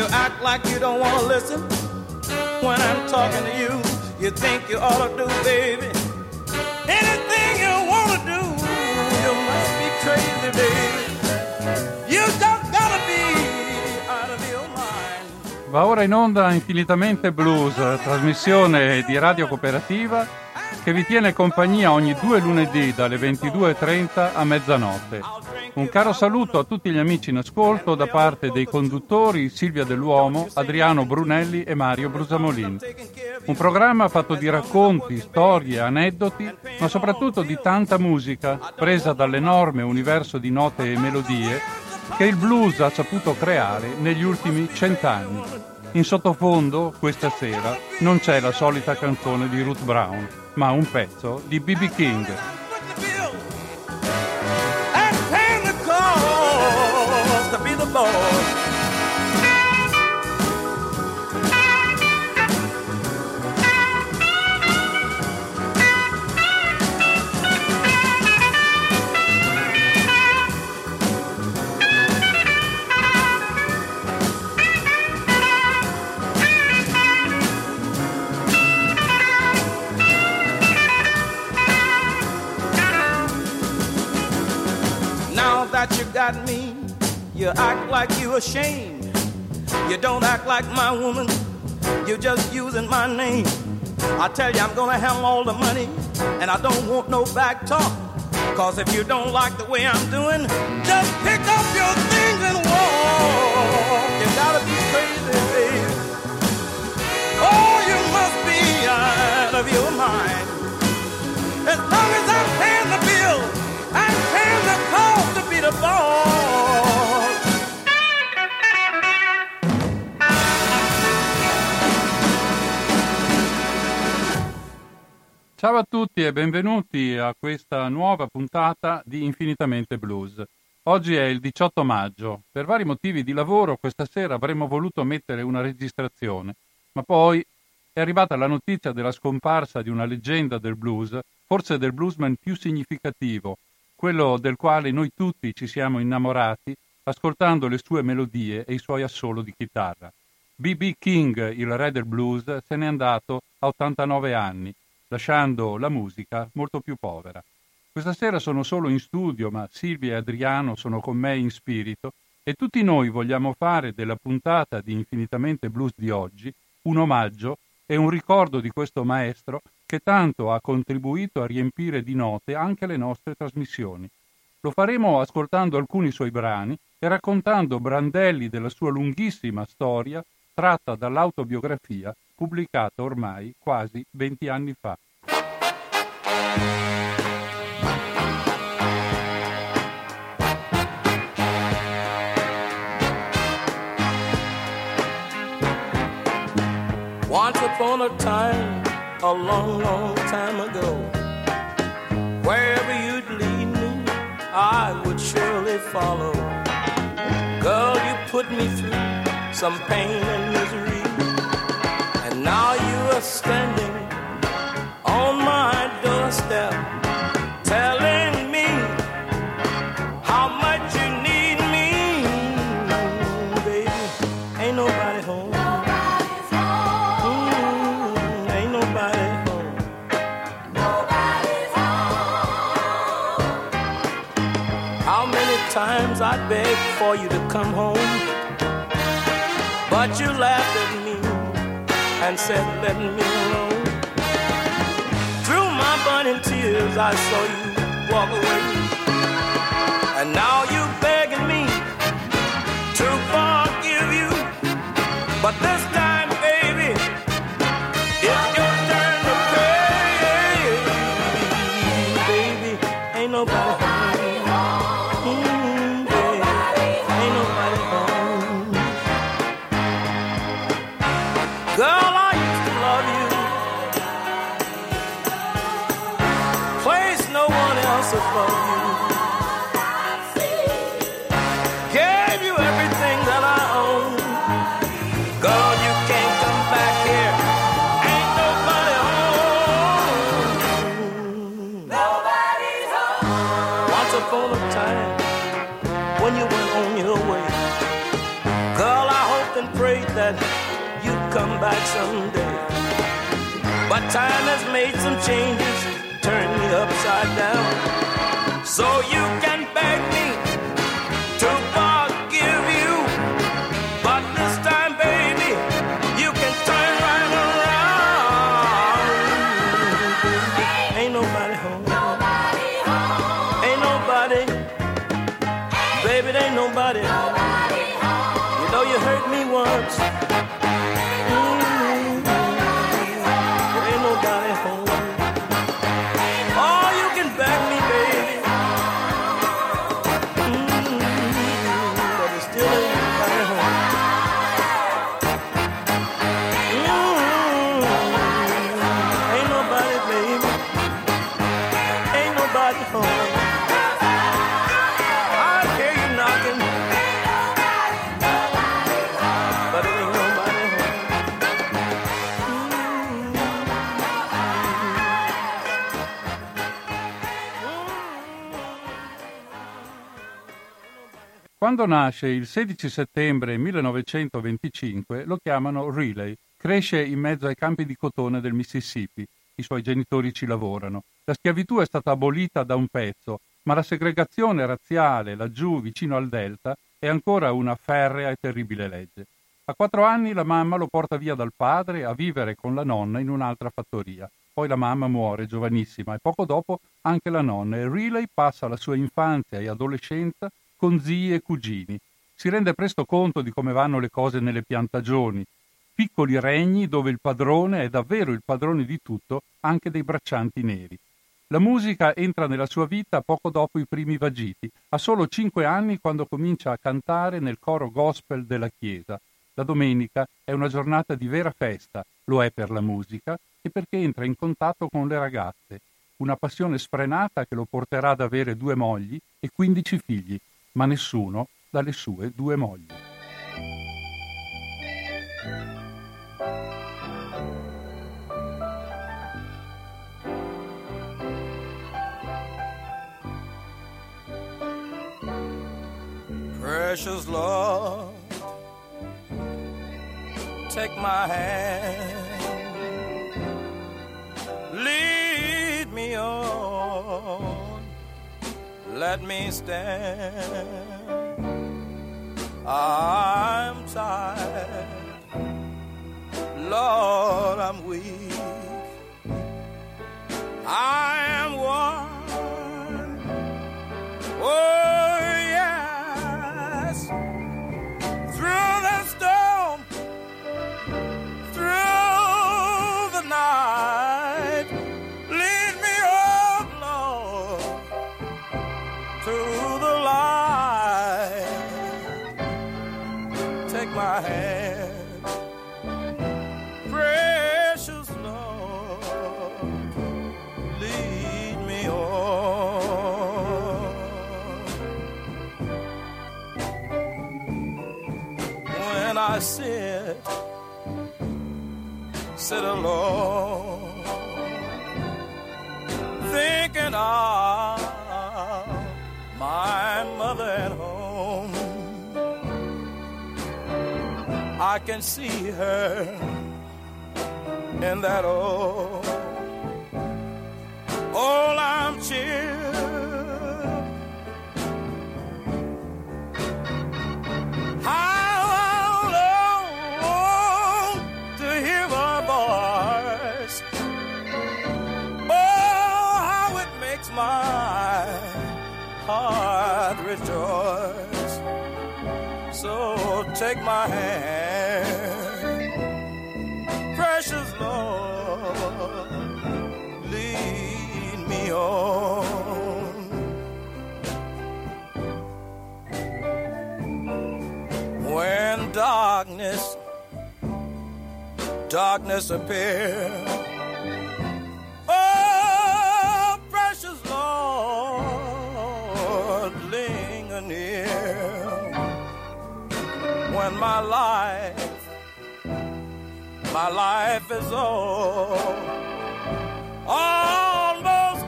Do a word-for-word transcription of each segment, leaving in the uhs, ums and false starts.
act like you don't want to listen when I'm talking to you. You think you ought to do, baby, anything you want to do. You must be crazy, baby. You just gotta be out of your mind. Va ora in onda Infinitamente Blues, trasmissione di Radio Cooperativa che vi tiene compagnia ogni due lunedì dalle ventidue e trenta a mezzanotte. Un caro saluto a tutti gli amici in ascolto da parte dei conduttori Silvia Dell'Uomo, Adriano Brunelli e Mario Brusamolin. Un programma fatto di racconti, storie, aneddoti, ma soprattutto di tanta musica presa dall'enorme universo di note e melodie che il blues ha saputo creare negli ultimi cent'anni. In sottofondo, questa sera, non c'è la solita canzone di Ruth Brown, ma un pezzo di B B King. That you got me, you act like you ashamed. You don't act like my woman, you're just using my name. I tell you I'm gonna have all the money, and I don't want no back talk. Cause if you don't like the way I'm doing, just pick up your things and walk. You gotta be crazy, baby. Oh, you must be out of your mind. As long as I'm paying the bill, I'm paying the cost to be the boss. Ciao a tutti e benvenuti a questa nuova puntata di Infinitamente Blues. Oggi è il diciotto maggio. Per vari motivi di lavoro questa sera avremmo voluto mettere una registrazione, ma poi è arrivata la notizia della scomparsa di una leggenda del blues, forse del bluesman più significativo, quello del quale noi tutti ci siamo innamorati ascoltando le sue melodie e i suoi assolo di chitarra. B B King, il re del blues, se n'è andato a ottantanove anni, lasciando la musica molto più povera. Questa sera sono solo in studio, ma Silvia e Adriano sono con me in spirito e tutti noi vogliamo fare della puntata di Infinitamente Blues di oggi un omaggio e un ricordo di questo maestro che tanto ha contribuito a riempire di note anche le nostre trasmissioni. Lo faremo ascoltando alcuni suoi brani e raccontando brandelli della sua lunghissima storia tratta dall'autobiografia pubblicata ormai quasi venti anni fa. Once upon a time, a long, long time ago, wherever you'd lead me, I would surely follow. Girl, you put me through some pain and misery, and now you are standing on my doorstep, telling me how much you need me. Baby, ain't nobody home. Times I begged for you to come home, but you laughed at me and said, let me alone. Through my burning tears I saw you walk away, and now you begging me to forgive you. But this time, baby, it's your turn to pay. Baby, ain't nobody home. Girl, I used to love you, place no one else above you, gave you everything that I own. Girl, you can't come back here, ain't nobody home. Nobody's home. Once upon a time, when you went on your way, girl, I hoped and prayed like someday. But time has made some changes, turned me upside down. So you can beg me to forgive you, but this time, baby, you can turn right around. Ain't nobody home. Nobody home. Ain't nobody. Baby, there ain't nobody home. You know you hurt me once. Quando nasce il sedici settembre millenovecentoventicinque lo chiamano Riley. Cresce in mezzo ai campi di cotone del Mississippi. I suoi genitori ci lavorano. La schiavitù è stata abolita da un pezzo, ma la segregazione razziale laggiù vicino al Delta è ancora una ferrea e terribile legge. A quattro anni la mamma lo porta via dal padre a vivere con la nonna in un'altra fattoria. Poi la mamma muore giovanissima e poco dopo anche la nonna e Riley passa la sua infanzia e adolescenza con zii e cugini. Si rende presto conto di come vanno le cose nelle piantagioni, piccoli regni dove il padrone è davvero il padrone di tutto, anche dei braccianti neri. La musica entra nella sua vita poco dopo i primi vagiti, ha solo cinque anni quando comincia a cantare nel coro gospel della chiesa. La domenica è una giornata di vera festa, lo è per la musica e perché entra in contatto con le ragazze, una passione sfrenata che lo porterà ad avere due mogli e quindici figli, ma nessuno dalle sue due mogli. Precious Lord, take my hand, lead me on, let me stand. I'm tired, Lord, I'm weak, I am worn, oh yes, through the storm, through the night, lead me, oh Lord, to the light. Take my hand, precious Lord, lead me on. When I sit, sit alone, thinking of my mother at home, I can see her in that old, old armchair. How I long to hear her voice. Oh, how it makes my heart rejoice. So take my hand, precious Lord, lead me on. When darkness, darkness appears, oh, precious Lord, linger near. When my life, my life is all, almost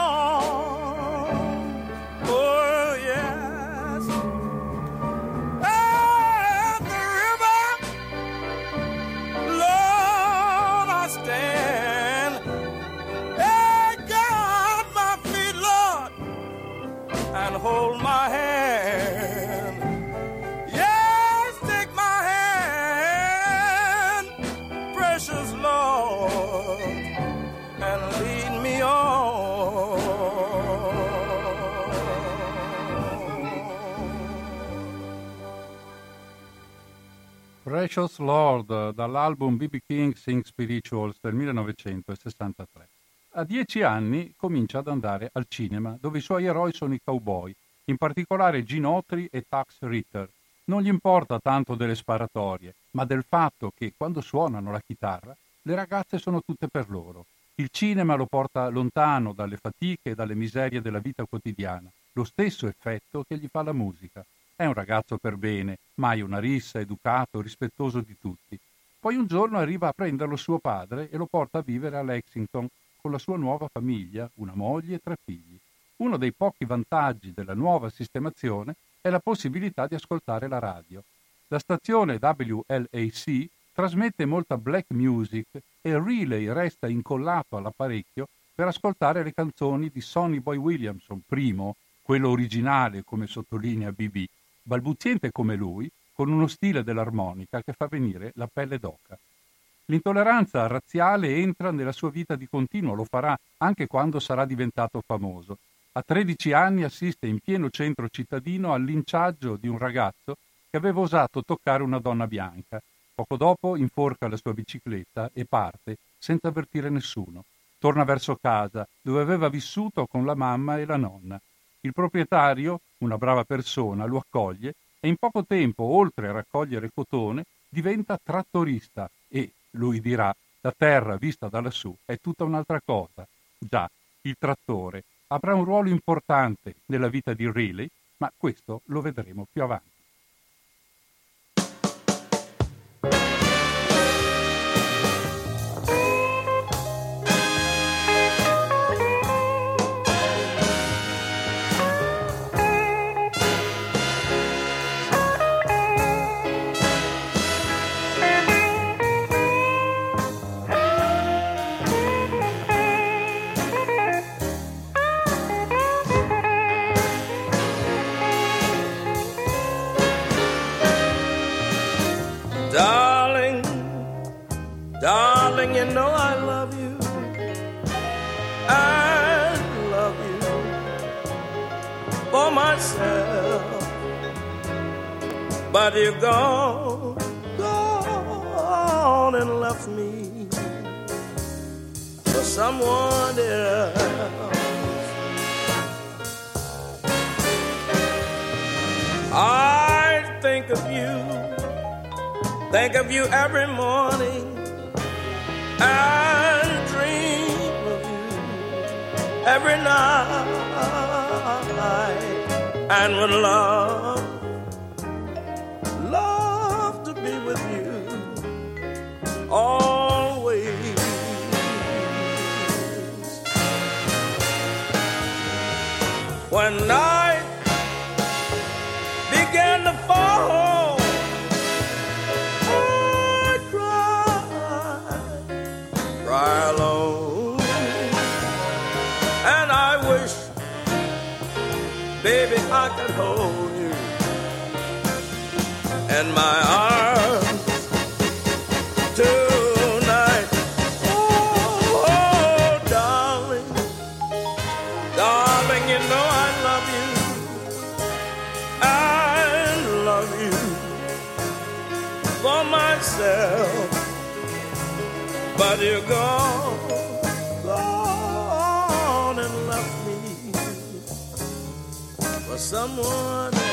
gone, oh yes, and the river, Lord, Lord, and lead me on. Precious Lord, dall'album B B King Sing Spirituals del millenovecentosessantatré. A dieci anni comincia ad andare al cinema, dove i suoi eroi sono i cowboy, in particolare Gene Autry e Tex Ritter. Non gli importa tanto delle sparatorie, ma del fatto che quando suonano la chitarra le ragazze sono tutte per loro. Il cinema lo porta lontano dalle fatiche e dalle miserie della vita quotidiana, lo stesso effetto che gli fa la musica. È un ragazzo per bene, mai una rissa, educato, rispettoso di tutti. Poi un giorno arriva a prenderlo suo padre e lo porta a vivere a Lexington con la sua nuova famiglia, una moglie e tre figli. Uno dei pochi vantaggi della nuova sistemazione è la possibilità di ascoltare la radio. La stazione W L A C trasmette molta black music e Riley resta incollato all'apparecchio per ascoltare le canzoni di Sonny Boy Williamson, primo, quello originale come sottolinea B B, balbuziente come lui, con uno stile dell'armonica che fa venire la pelle d'oca. L'intolleranza razziale entra nella sua vita di continuo, lo farà anche quando sarà diventato famoso. A tredici anni assiste in pieno centro cittadino al linciaggio di un ragazzo che aveva osato toccare una donna bianca. Poco dopo inforca la sua bicicletta e parte, senza avvertire nessuno. Torna verso casa, dove aveva vissuto con la mamma e la nonna. Il proprietario, una brava persona, lo accoglie e in poco tempo, oltre a raccogliere cotone, diventa trattorista e, lui dirà, la terra vista da lassù è tutta un'altra cosa. Già, il trattore avrà un ruolo importante nella vita di Riley, ma questo lo vedremo più avanti. Darling, you know I love you. I love you for myself. But you're gone, gone and left me for someone else. I think of you, think of you every morning. I dream of you every night, and would love, love to be with you always. When night began to fall, cry alone, and I wish, baby, I could hold you in my arms tonight. Oh, oh, darling, darling, you know I love you. I love you for myself. But you're gone, gone and left me for someone else.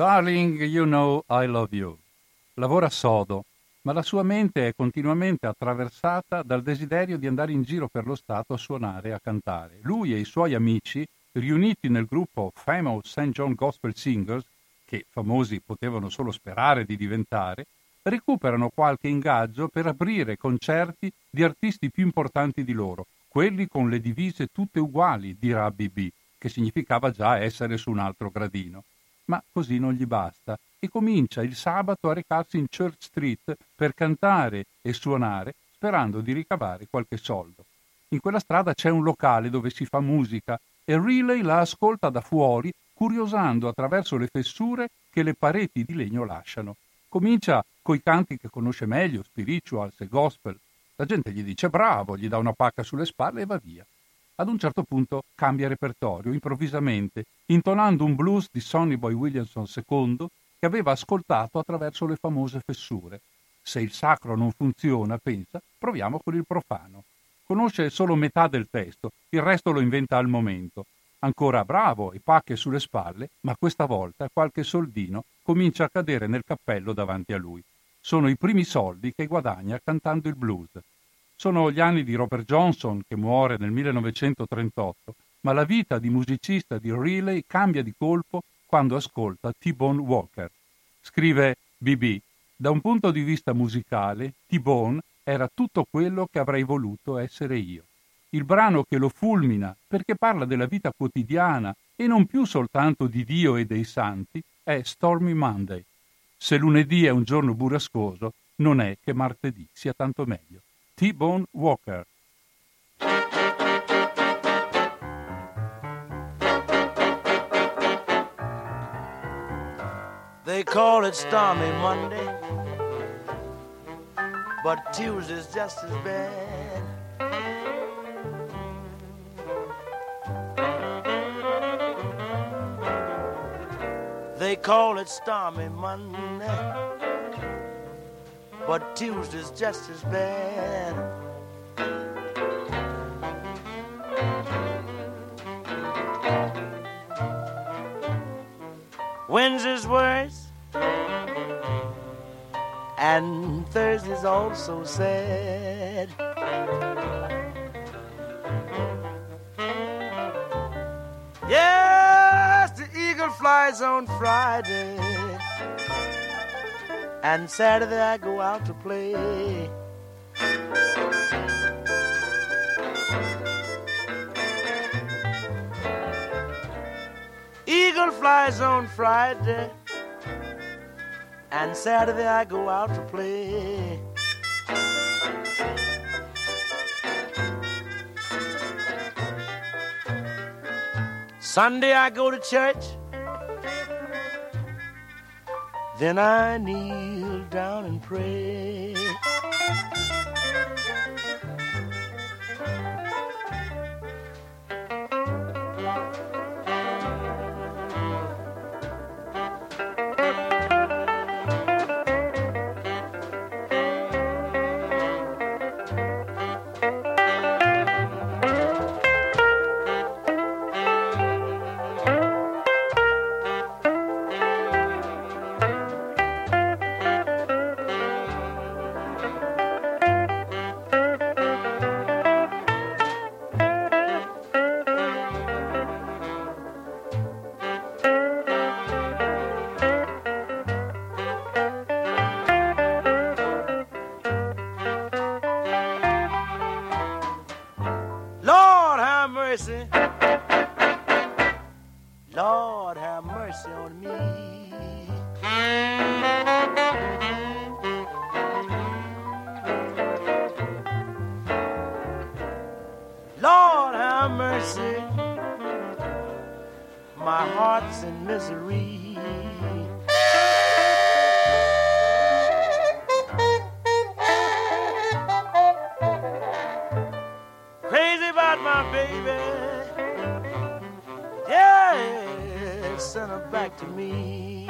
Darling, you know I love you. Lavora sodo, ma la sua mente è continuamente attraversata dal desiderio di andare in giro per lo Stato a suonare e a cantare. Lui e i suoi amici, riuniti nel gruppo Famous Saint John Gospel Singers, che famosi potevano solo sperare di diventare, recuperano qualche ingaggio per aprire concerti di artisti più importanti di loro, quelli con le divise tutte uguali, dirà B B, che significava già essere su un altro gradino. Ma così non gli basta e comincia il sabato a recarsi in Church Street per cantare e suonare, sperando di ricavare qualche soldo. In quella strada c'è un locale dove si fa musica e Riley la ascolta da fuori, curiosando attraverso le fessure che le pareti di legno lasciano. Comincia coi canti che conosce meglio, spirituals e gospel. La gente gli dice bravo, gli dà una pacca sulle spalle e va via. Ad un certo punto cambia repertorio, improvvisamente, intonando un blues di Sonny Boy Williamson secondo che aveva ascoltato attraverso le famose fessure. Se il sacro non funziona, pensa, proviamo con il profano. Conosce solo metà del testo, il resto lo inventa al momento. Ancora bravo e pacche sulle spalle, ma questa volta qualche soldino comincia a cadere nel cappello davanti a lui. Sono i primi soldi che guadagna cantando il blues. Sono gli anni di Robert Johnson, che muore nel millenovecentotrentotto, ma la vita di musicista di Riley cambia di colpo quando ascolta T-Bone Walker. Scrive B B, da un punto di vista musicale, T-Bone era tutto quello che avrei voluto essere io. Il brano che lo fulmina, perché parla della vita quotidiana e non più soltanto di Dio e dei santi, è Stormy Monday. Se lunedì è un giorno burrascoso, non è che martedì sia tanto meglio. T-Bone Walker. They call it Stormy Monday, but Tuesday's just as bad. They call it Stormy Monday, but Tuesday's just as bad. Wednesday's worse, and Thursday's also sad. Yes, the eagle flies on Friday, and Saturday I go out to play. Eagle flies on Friday, and Saturday I go out to play. Sunday I go to church, then I kneel down and pray. Lord have mercy on me. Lord have mercy, my heart's in misery. Crazy about my baby. Yeah, send her back to me.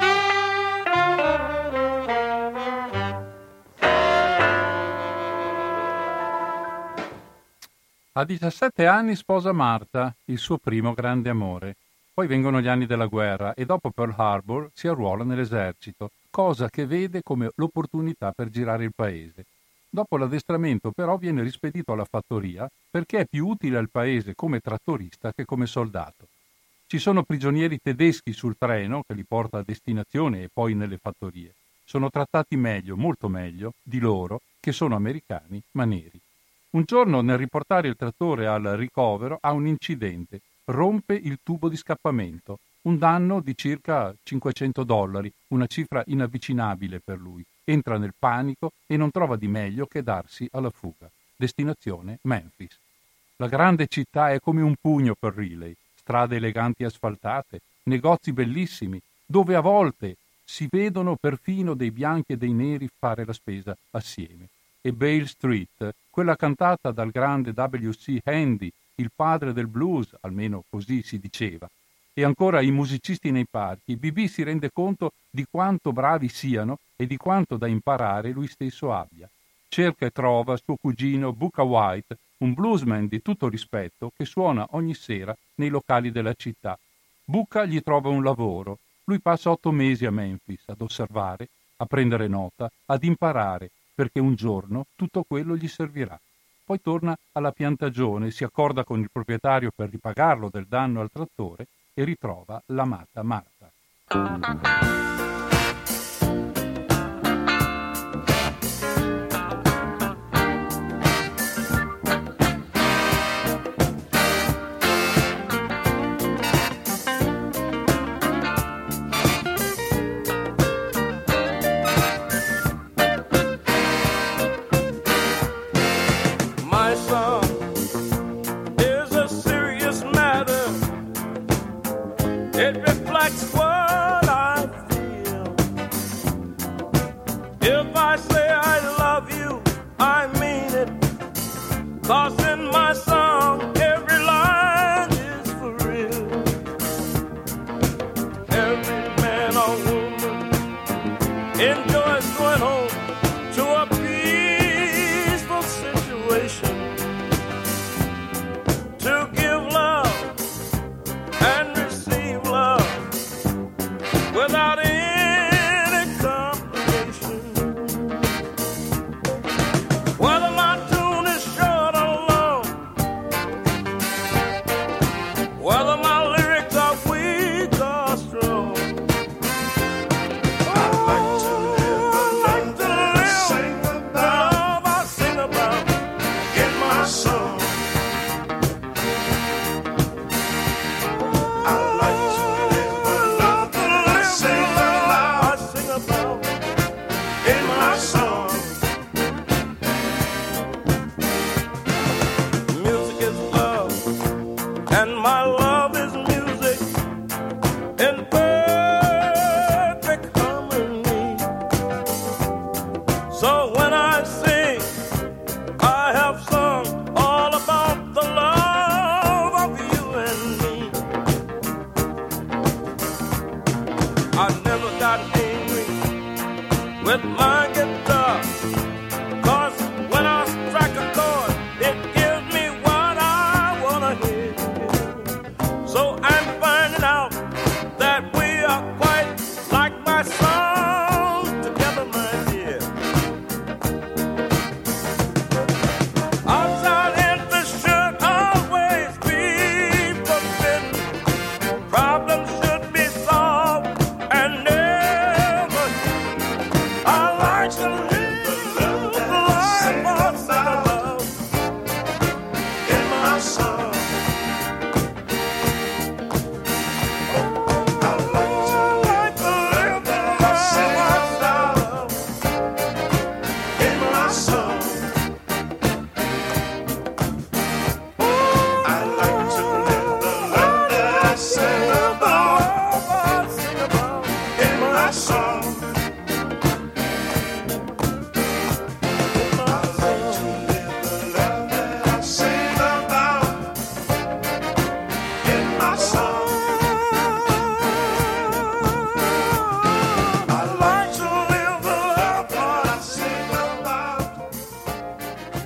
A diciassette anni sposa Marta, il suo primo grande amore. Poi vengono gli anni della guerra e dopo Pearl Harbor si arruola nell'esercito, cosa che vede come l'opportunità per girare il paese. Dopo l'addestramento però viene rispedito alla fattoria perché è più utile al paese come trattorista che come soldato. Ci sono prigionieri tedeschi sul treno che li porta a destinazione e poi nelle fattorie. Sono trattati meglio, molto meglio, di loro che sono americani ma neri. Un giorno nel riportare il trattore al ricovero ha un incidente, rompe il tubo di scappamento, un danno di circa cinquecento dollari, una cifra inavvicinabile per lui. Entra nel panico e non trova di meglio che darsi alla fuga. Destinazione Memphis. La grande città è come un pugno per Riley, strade eleganti asfaltate, negozi bellissimi, dove a volte si vedono perfino dei bianchi e dei neri fare la spesa assieme. E Beale Street, quella cantata dal grande W C Handy, il padre del blues, almeno così si diceva. E ancora i musicisti nei parchi, B B si rende conto di quanto bravi siano e di quanto da imparare lui stesso abbia. Cerca e trova suo cugino Bukka White, un bluesman di tutto rispetto che suona ogni sera nei locali della città. Bukka gli trova un lavoro. Lui passa otto mesi a Memphis ad osservare, a prendere nota, ad imparare, perché un giorno tutto quello gli servirà. Poi torna alla piantagione, si accorda con il proprietario per ripagarlo del danno al trattore e ritrova l'amata Marta.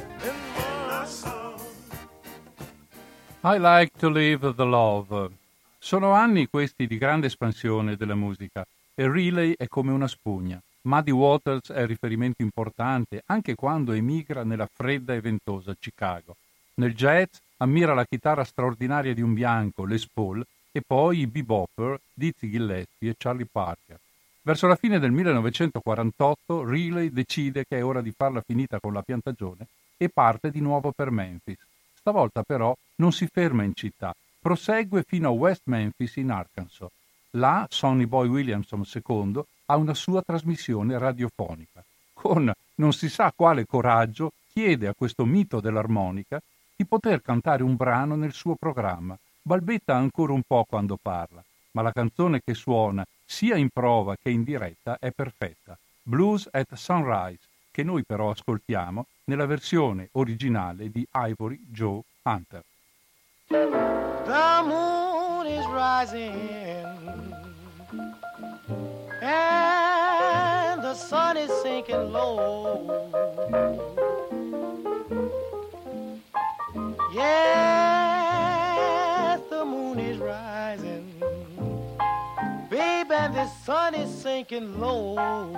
I like to live the love. Sono anni questi di grande espansione della musica e Riley è come una spugna. Muddy Waters è riferimento importante anche quando emigra nella fredda e ventosa Chicago. Nel jazz ammira la chitarra straordinaria di un bianco, Les Paul, e poi i bebopper, Dizzy Gillespie e Charlie Parker. Verso la fine del millenovecentoquarantotto Riley decide che è ora di farla finita con la piantagione e parte di nuovo per Memphis. Stavolta però non si ferma in città, prosegue fino a West Memphis in Arkansas. Là Sonny Boy Williamson secondo ha una sua trasmissione radiofonica. Con non si sa quale coraggio chiede a questo mito dell'armonica di poter cantare un brano nel suo programma. Balbetta ancora un po' quando parla, ma la canzone che suona sia in prova che in diretta è perfetta. Blues at Sunrise, che noi però ascoltiamo nella versione originale di Ivory Joe Hunter. The moon is rising and the sun is sinking low. Yes, the moon is rising, babe, and the sun is sinking low.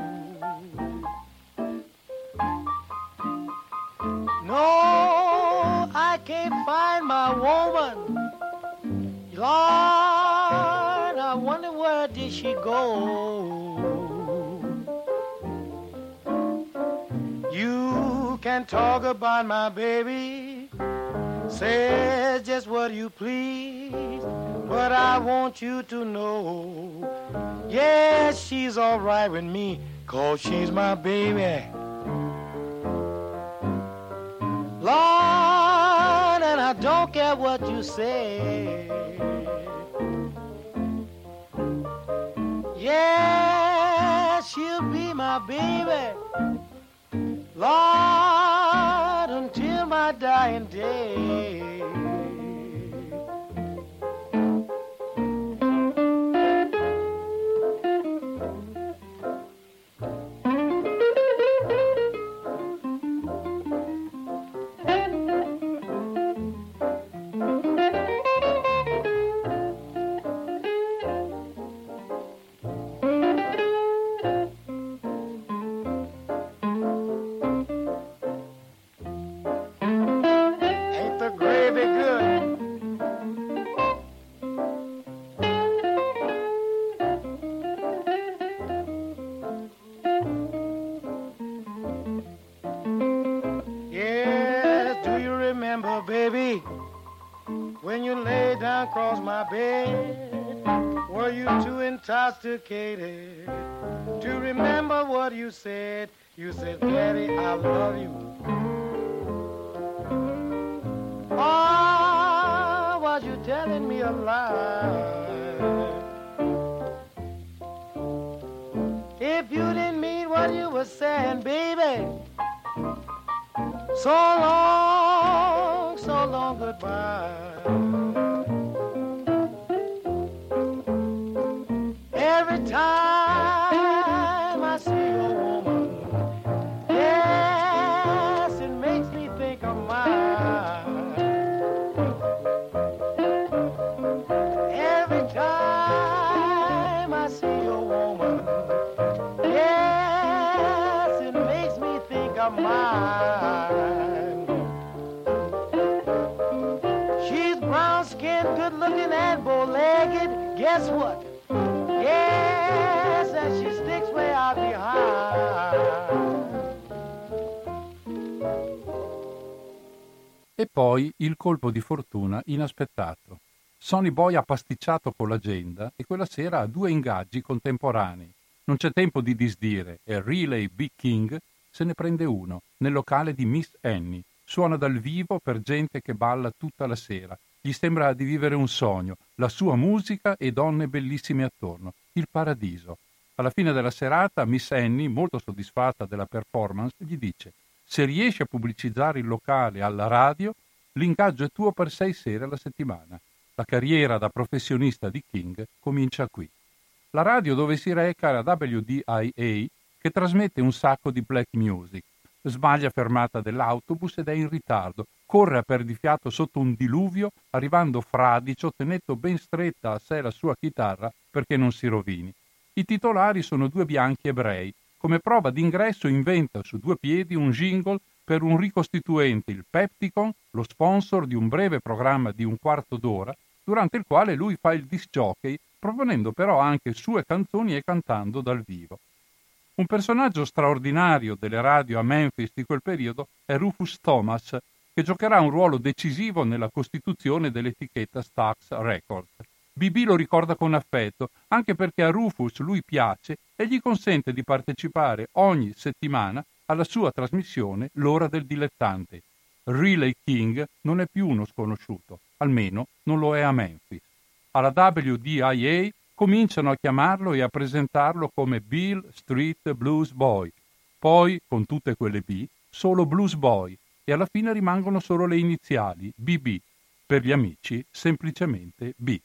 No, I can't find my woman. Lord, I wonder where did she go? You can talk about my baby, say just what you please, but I want you to know, yes, she's all right with me, 'cause she's my baby. Lord, and I don't care what you say. Yeah, she'll be my baby, Lord, until my dying day. Intoxicated to remember what you said. You said, Daddy, I love you. Or was you telling me a lie? If you didn't mean what you were saying, baby, so long, so long goodbye. Every time I see a woman, yes, it makes me think of mine. Every time I see a woman, yes, it makes me think of mine. She's brown-skinned, good-looking, and bow-legged. Guess what? Yes, and she sticks way out behind. E poi il colpo di fortuna inaspettato. Sonny Boy ha pasticciato con l'agenda e quella sera ha due ingaggi contemporanei. Non c'è tempo di disdire e Riley Big King se ne prende uno nel locale di Miss Annie. Suona dal vivo per gente che balla tutta la sera. Gli sembra di vivere un sogno, la sua musica e donne bellissime attorno, il paradiso. Alla fine della serata Miss Annie, molto soddisfatta della performance, gli dice: se riesci a pubblicizzare il locale alla radio, l'ingaggio è tuo per sei sere alla settimana. La carriera da professionista di King comincia qui. La radio dove si reca è la W D I A, che trasmette un sacco di black music. Sbaglia fermata dell'autobus ed è in ritardo. Corre a perdifiato sotto un diluvio, arrivando fradicio, tenendo ben stretta a sé la sua chitarra perché non si rovini. I titolari sono due bianchi ebrei. Come prova d'ingresso inventa su due piedi un jingle per un ricostituente, il Pepticon, lo sponsor di un breve programma di un quarto d'ora, durante il quale lui fa il disc jockey, proponendo però anche sue canzoni e cantando dal vivo. Un personaggio straordinario delle radio a Memphis di quel periodo è Rufus Thomas, che giocherà un ruolo decisivo nella costituzione dell'etichetta Stax Records. B B lo ricorda con affetto, anche perché a Rufus lui piace e gli consente di partecipare ogni settimana alla sua trasmissione L'ora del dilettante. Relay King non è più uno sconosciuto, almeno non lo è a Memphis. Alla W D I A cominciano a chiamarlo e a presentarlo come Beale Street Blues Boy, poi, con tutte quelle B, solo Blues Boy, e alla fine rimangono solo le iniziali, B B, per gli amici semplicemente B.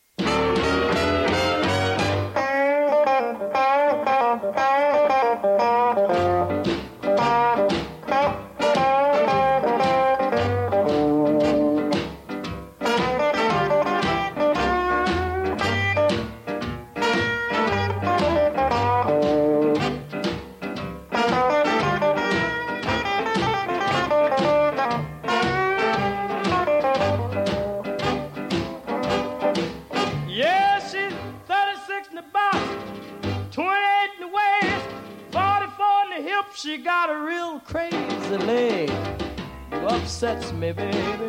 She got a real crazy leg, you upsets me, baby.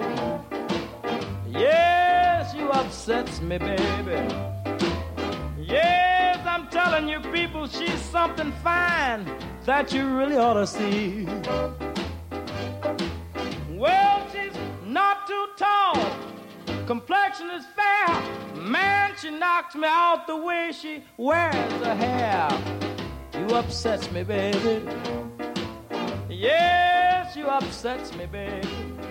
Yes, you upsets me, baby. Yes, I'm telling you people, she's something fine that you really ought to see. Well, she's not too tall, complexion is fair. Man, she knocks me out the way she wears her hair. You upsets me, baby. Yes, you upsets me, baby.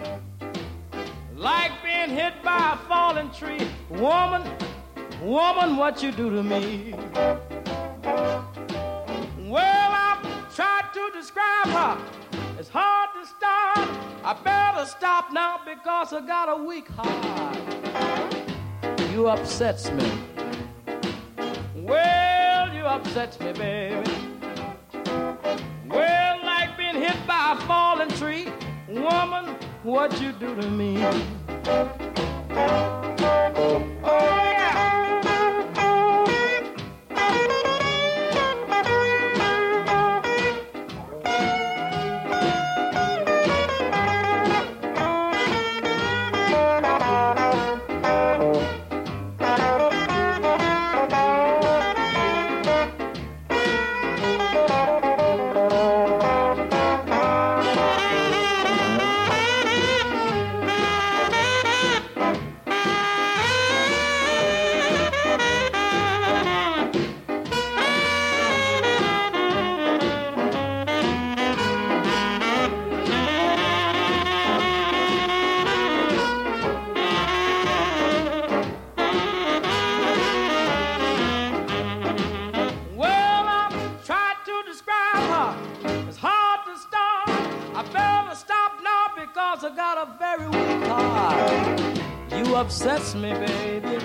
Like being hit by a falling tree. Woman, woman, what you do to me? Well, I've tried to describe her. It's hard to start. I better stop now because I got a weak heart. You upsets me. Well, you upsets me, baby. Well, like being hit by a falling tree. Woman, what you do to me? Oh, yeah. Upsets me, baby.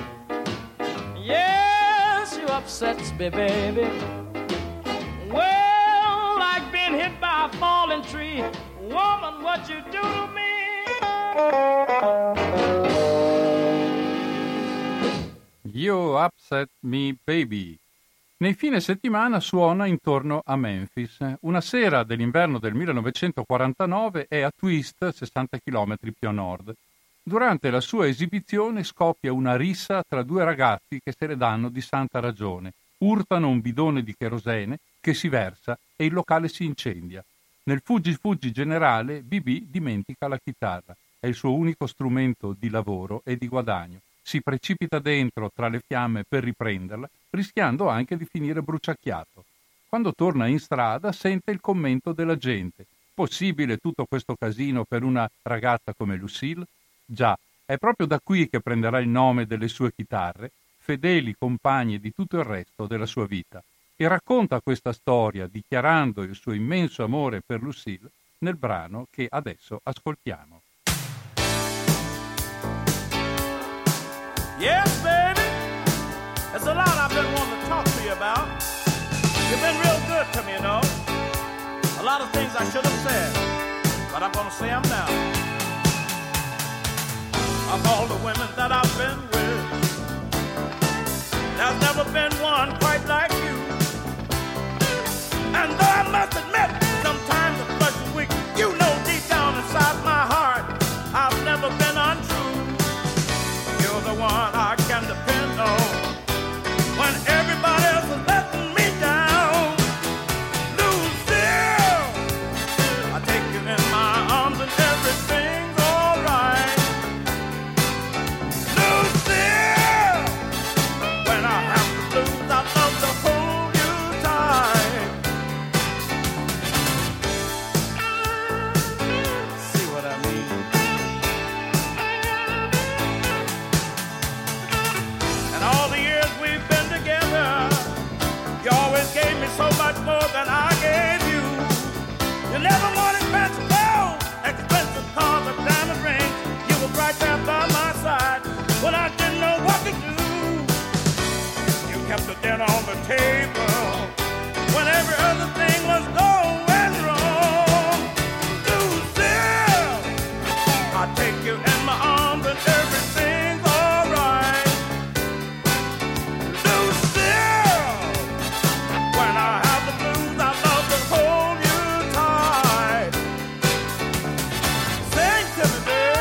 Yes, you upsets me, baby. Well, like being hit by a falling tree. Woman, what you do to me? You upset me, baby. Nei fine settimana suona intorno a Memphis. Una sera dell'inverno del millenovecentoquarantanove è a Twist, sessanta chilometri più a nord. Durante la sua esibizione scoppia una rissa tra due ragazzi che se ne danno di santa ragione, urtano un bidone di cherosene che si versa e il locale si incendia. Nel fuggi-fuggi generale B B dimentica la chitarra, è il suo unico strumento di lavoro e di guadagno. Si precipita dentro tra le fiamme per riprenderla, rischiando anche di finire bruciacchiato. Quando torna in strada sente il commento della gente. Possibile tutto questo casino per una ragazza come Lucille? Già, è proprio da qui che prenderà il nome delle sue chitarre, fedeli compagne di tutto il resto della sua vita, e racconta questa storia dichiarando il suo immenso amore per Lucille nel brano che adesso ascoltiamo. Yes, baby, there's a lot I've been wanting to talk to you about. You've been real good to me, you know. A lot of things I should have said, but I'm gonna say them now. Of all the women that I've been with, there's never been one quite like you. And though I must admit, sometimes the flesh is weak, you know deep down inside my heart, I've never been untrue. You're the one I can depend on when everybody else is letting me down. Lucille, I take you in my arms and everything's alright. Lucille, when I have the blues, I love to hold you tight. See what I mean? And all the years we've been together, you always gave me so much more than I gave you. You never wanted fancy clothes, expensive cars, or diamond rings. You were right there by my side when I didn't know what to do. You kept the dinner on the table when every other thing was going wrong. Lucille, I take you in my arms and everything's alright. Lucille, when I have the blues, I love to hold you tight. Sing to me, baby.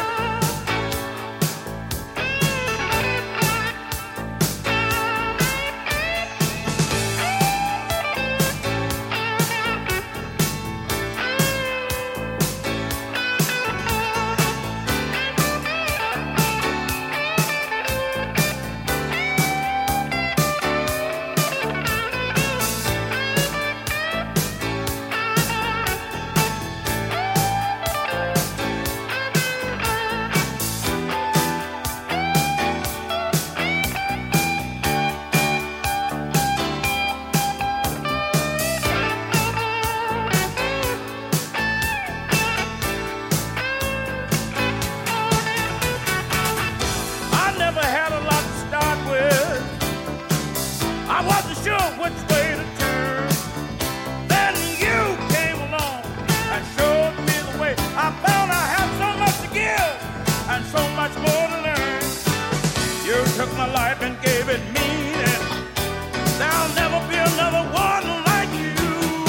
I never had a lot to start with. I wasn't sure which way to turn. Then you came along and showed me the way. I found I had so much to give and so much more to learn. You took my life and gave it meaning. There'll never be another one like you.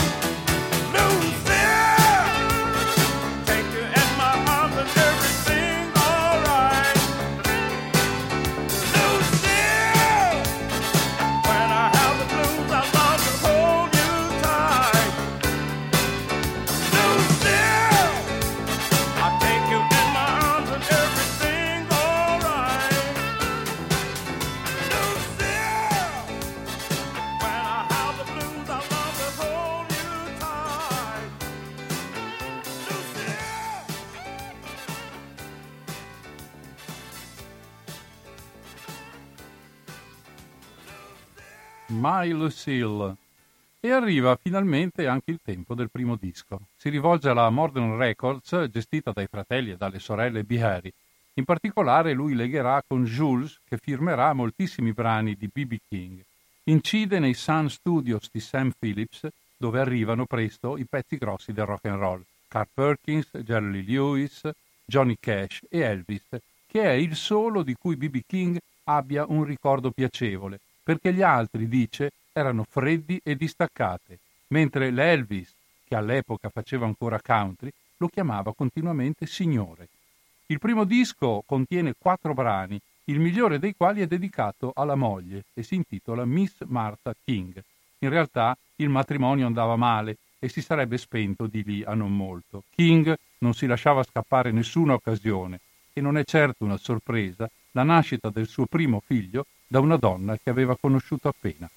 Lucille, take you in my arms and everything's alright. Lucille, when I have the blues, I love to hold you tight. Lucille, I take you in my arms and everything's alright. Lucille, when I have the blues, I love to hold you tight. Lucille. My Lucille. E arriva finalmente anche il tempo del primo disco. Si rivolge alla Modern Records, gestita dai fratelli e dalle sorelle Bihari. In particolare lui legherà con Jules, che firmerà moltissimi brani di B B King. Incide nei Sun Studios di Sam Phillips, dove arrivano presto i pezzi grossi del rock and roll. Carl Perkins, Jerry Lee Lewis, Johnny Cash e Elvis, che è il solo di cui B B King abbia un ricordo piacevole, perché gli altri, dice, erano freddi e distaccate, mentre l'Elvis, che all'epoca faceva ancora country, lo chiamava continuamente signore. Il primo disco contiene quattro brani, il migliore dei quali è dedicato alla moglie e si intitola Miss Martha King. In realtà il matrimonio andava male e si sarebbe spento di lì a non molto. King non si lasciava scappare nessuna occasione e non è certo una sorpresa la nascita del suo primo figlio da una donna che aveva conosciuto appena.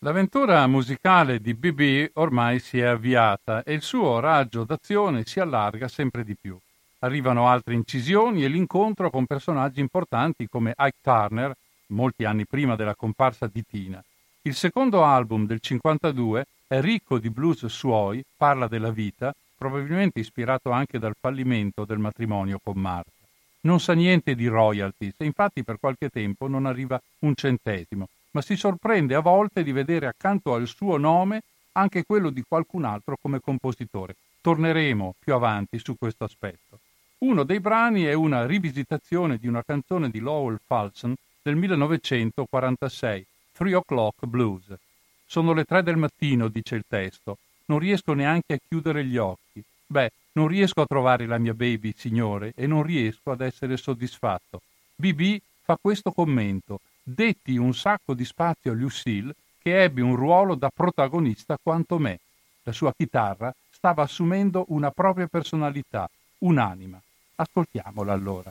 L'avventura musicale di B B ormai si è avviata e il suo raggio d'azione si allarga sempre di più. Arrivano altre incisioni e l'incontro con personaggi importanti come Ike Turner, molti anni prima della comparsa di Tina. Il secondo album del cinquantadue è ricco di blues suoi, parla della vita, probabilmente ispirato anche dal fallimento del matrimonio con Martha. Non sa niente di royalties e infatti per qualche tempo non arriva un centesimo, ma si sorprende a volte di vedere accanto al suo nome anche quello di qualcun altro come compositore. Torneremo più avanti su questo aspetto. Uno dei brani è una rivisitazione di una canzone di Lowell Fulson del millenovecentoquarantasei, Three O'Clock Blues. Sono le tre del mattino, dice il testo. Non riesco neanche a chiudere gli occhi. Beh, non riesco a trovare la mia baby, signore, e non riesco ad essere soddisfatto. B B fa questo commento. Detti un sacco di spazio a Lucille, che ebbe un ruolo da protagonista quanto me. La sua chitarra stava assumendo una propria personalità, un'anima. Ascoltiamola allora.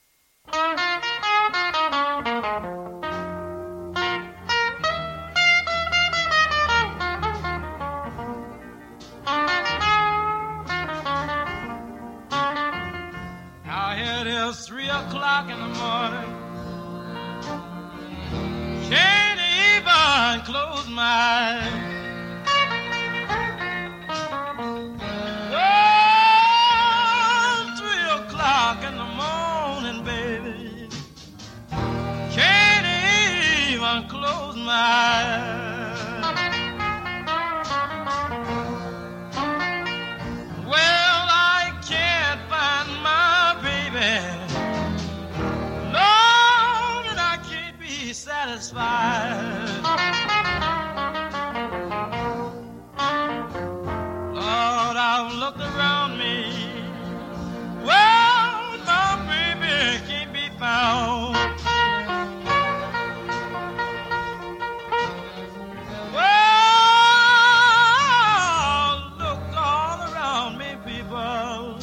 Now here it is, three o'clock in the morning. Can't even close my eyes. Oh, three o'clock in the morning, baby. Can't even close my eyes. Well, I can't find my baby. Satisfied. Lord, I've looked around me. Well, my baby can't be found. Well, look all around me, people.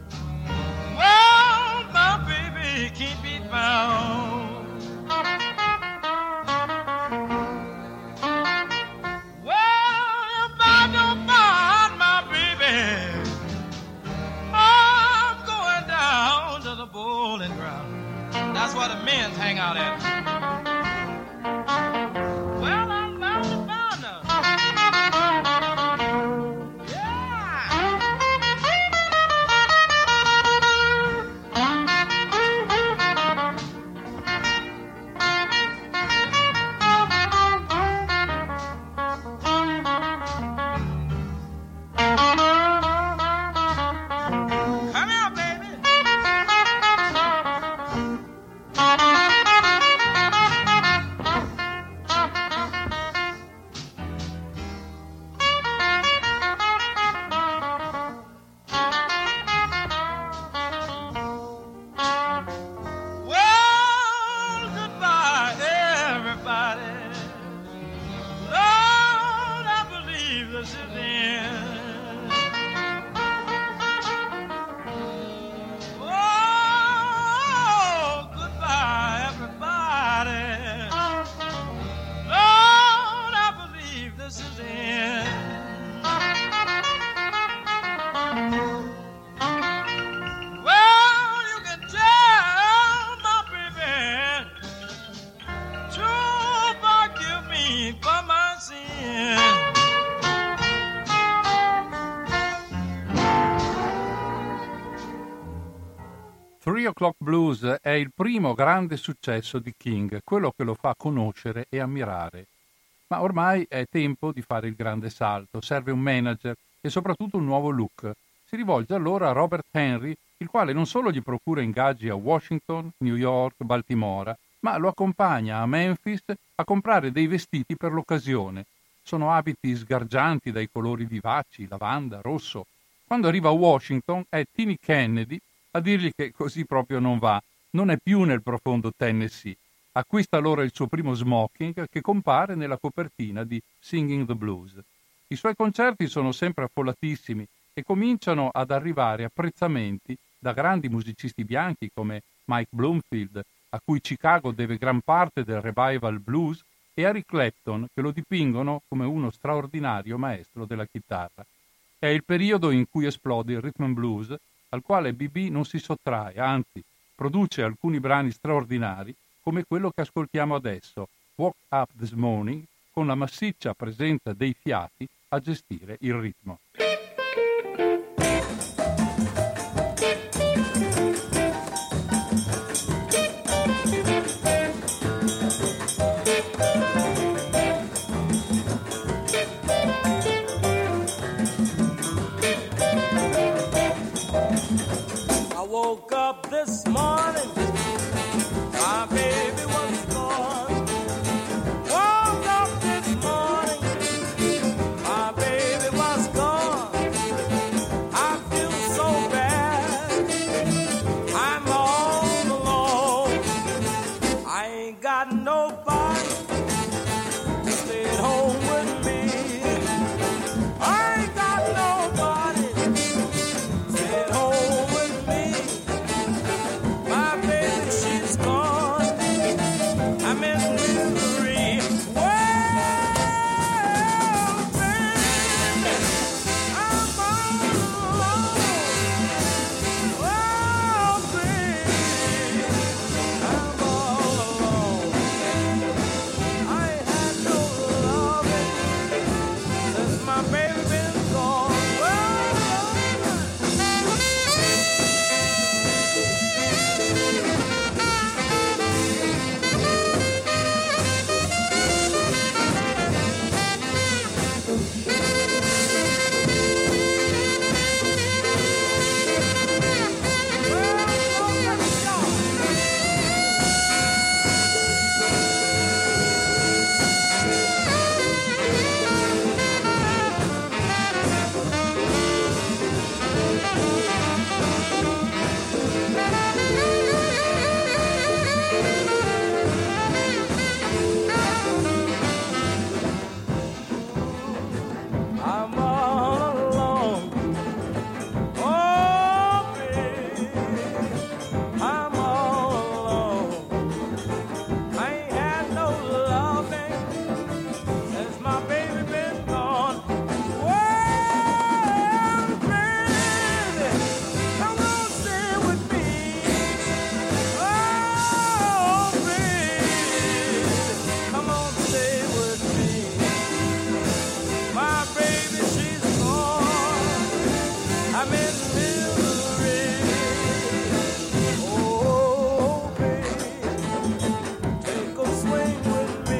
Well, my baby can't be found. That's where the men hang out at. Well, I'm bound to find her. Come here, baby. Three O'Clock Blues è il primo grande successo di King, quello che lo fa conoscere e ammirare. Ma ormai è tempo di fare il grande salto, serve un manager e soprattutto un nuovo look. Si rivolge allora a Robert Henry, il quale non solo gli procura ingaggi a Washington, New York, Baltimora, ma lo accompagna a Memphis a comprare dei vestiti per l'occasione. Sono abiti sgargianti dai colori vivaci, lavanda, rosso. Quando arriva a Washington è Tiny Kennedy a dirgli che così proprio non va, non è più nel profondo Tennessee. Acquista allora il suo primo smoking che compare nella copertina di Singing the Blues. I suoi concerti sono sempre affollatissimi e cominciano ad arrivare apprezzamenti da grandi musicisti bianchi come Mike Bloomfield, a cui Chicago deve gran parte del revival blues, e Eric Clapton, che lo dipingono come uno straordinario maestro della chitarra. È il periodo in cui esplode il rhythm and blues, al quale B B non si sottrae, anzi, produce alcuni brani straordinari, come quello che ascoltiamo adesso, Woke Up This Morning, con la massiccia presenza dei fiati a gestire il ritmo. Woke up this morning, my baby was gone. Woke up this morning, my baby was gone. I feel so bad, I'm all alone. I ain't got nobody to stay at home with me. I ain't got nobody to stay at home with me. My baby, she's gone. I'm in misery. Well, baby, I'm all alone. Well, baby, I'm all alone. I ain't had no loving since my baby been gone. Well, I'm all alone. Oh, baby, I'm all alone. I ain't had no loving since my baby been gone. Well, baby, come on, stay with me. Oh, baby, come on, stay with me. My baby, she's gone. I'm in misery. Oh, baby, take a swing with me.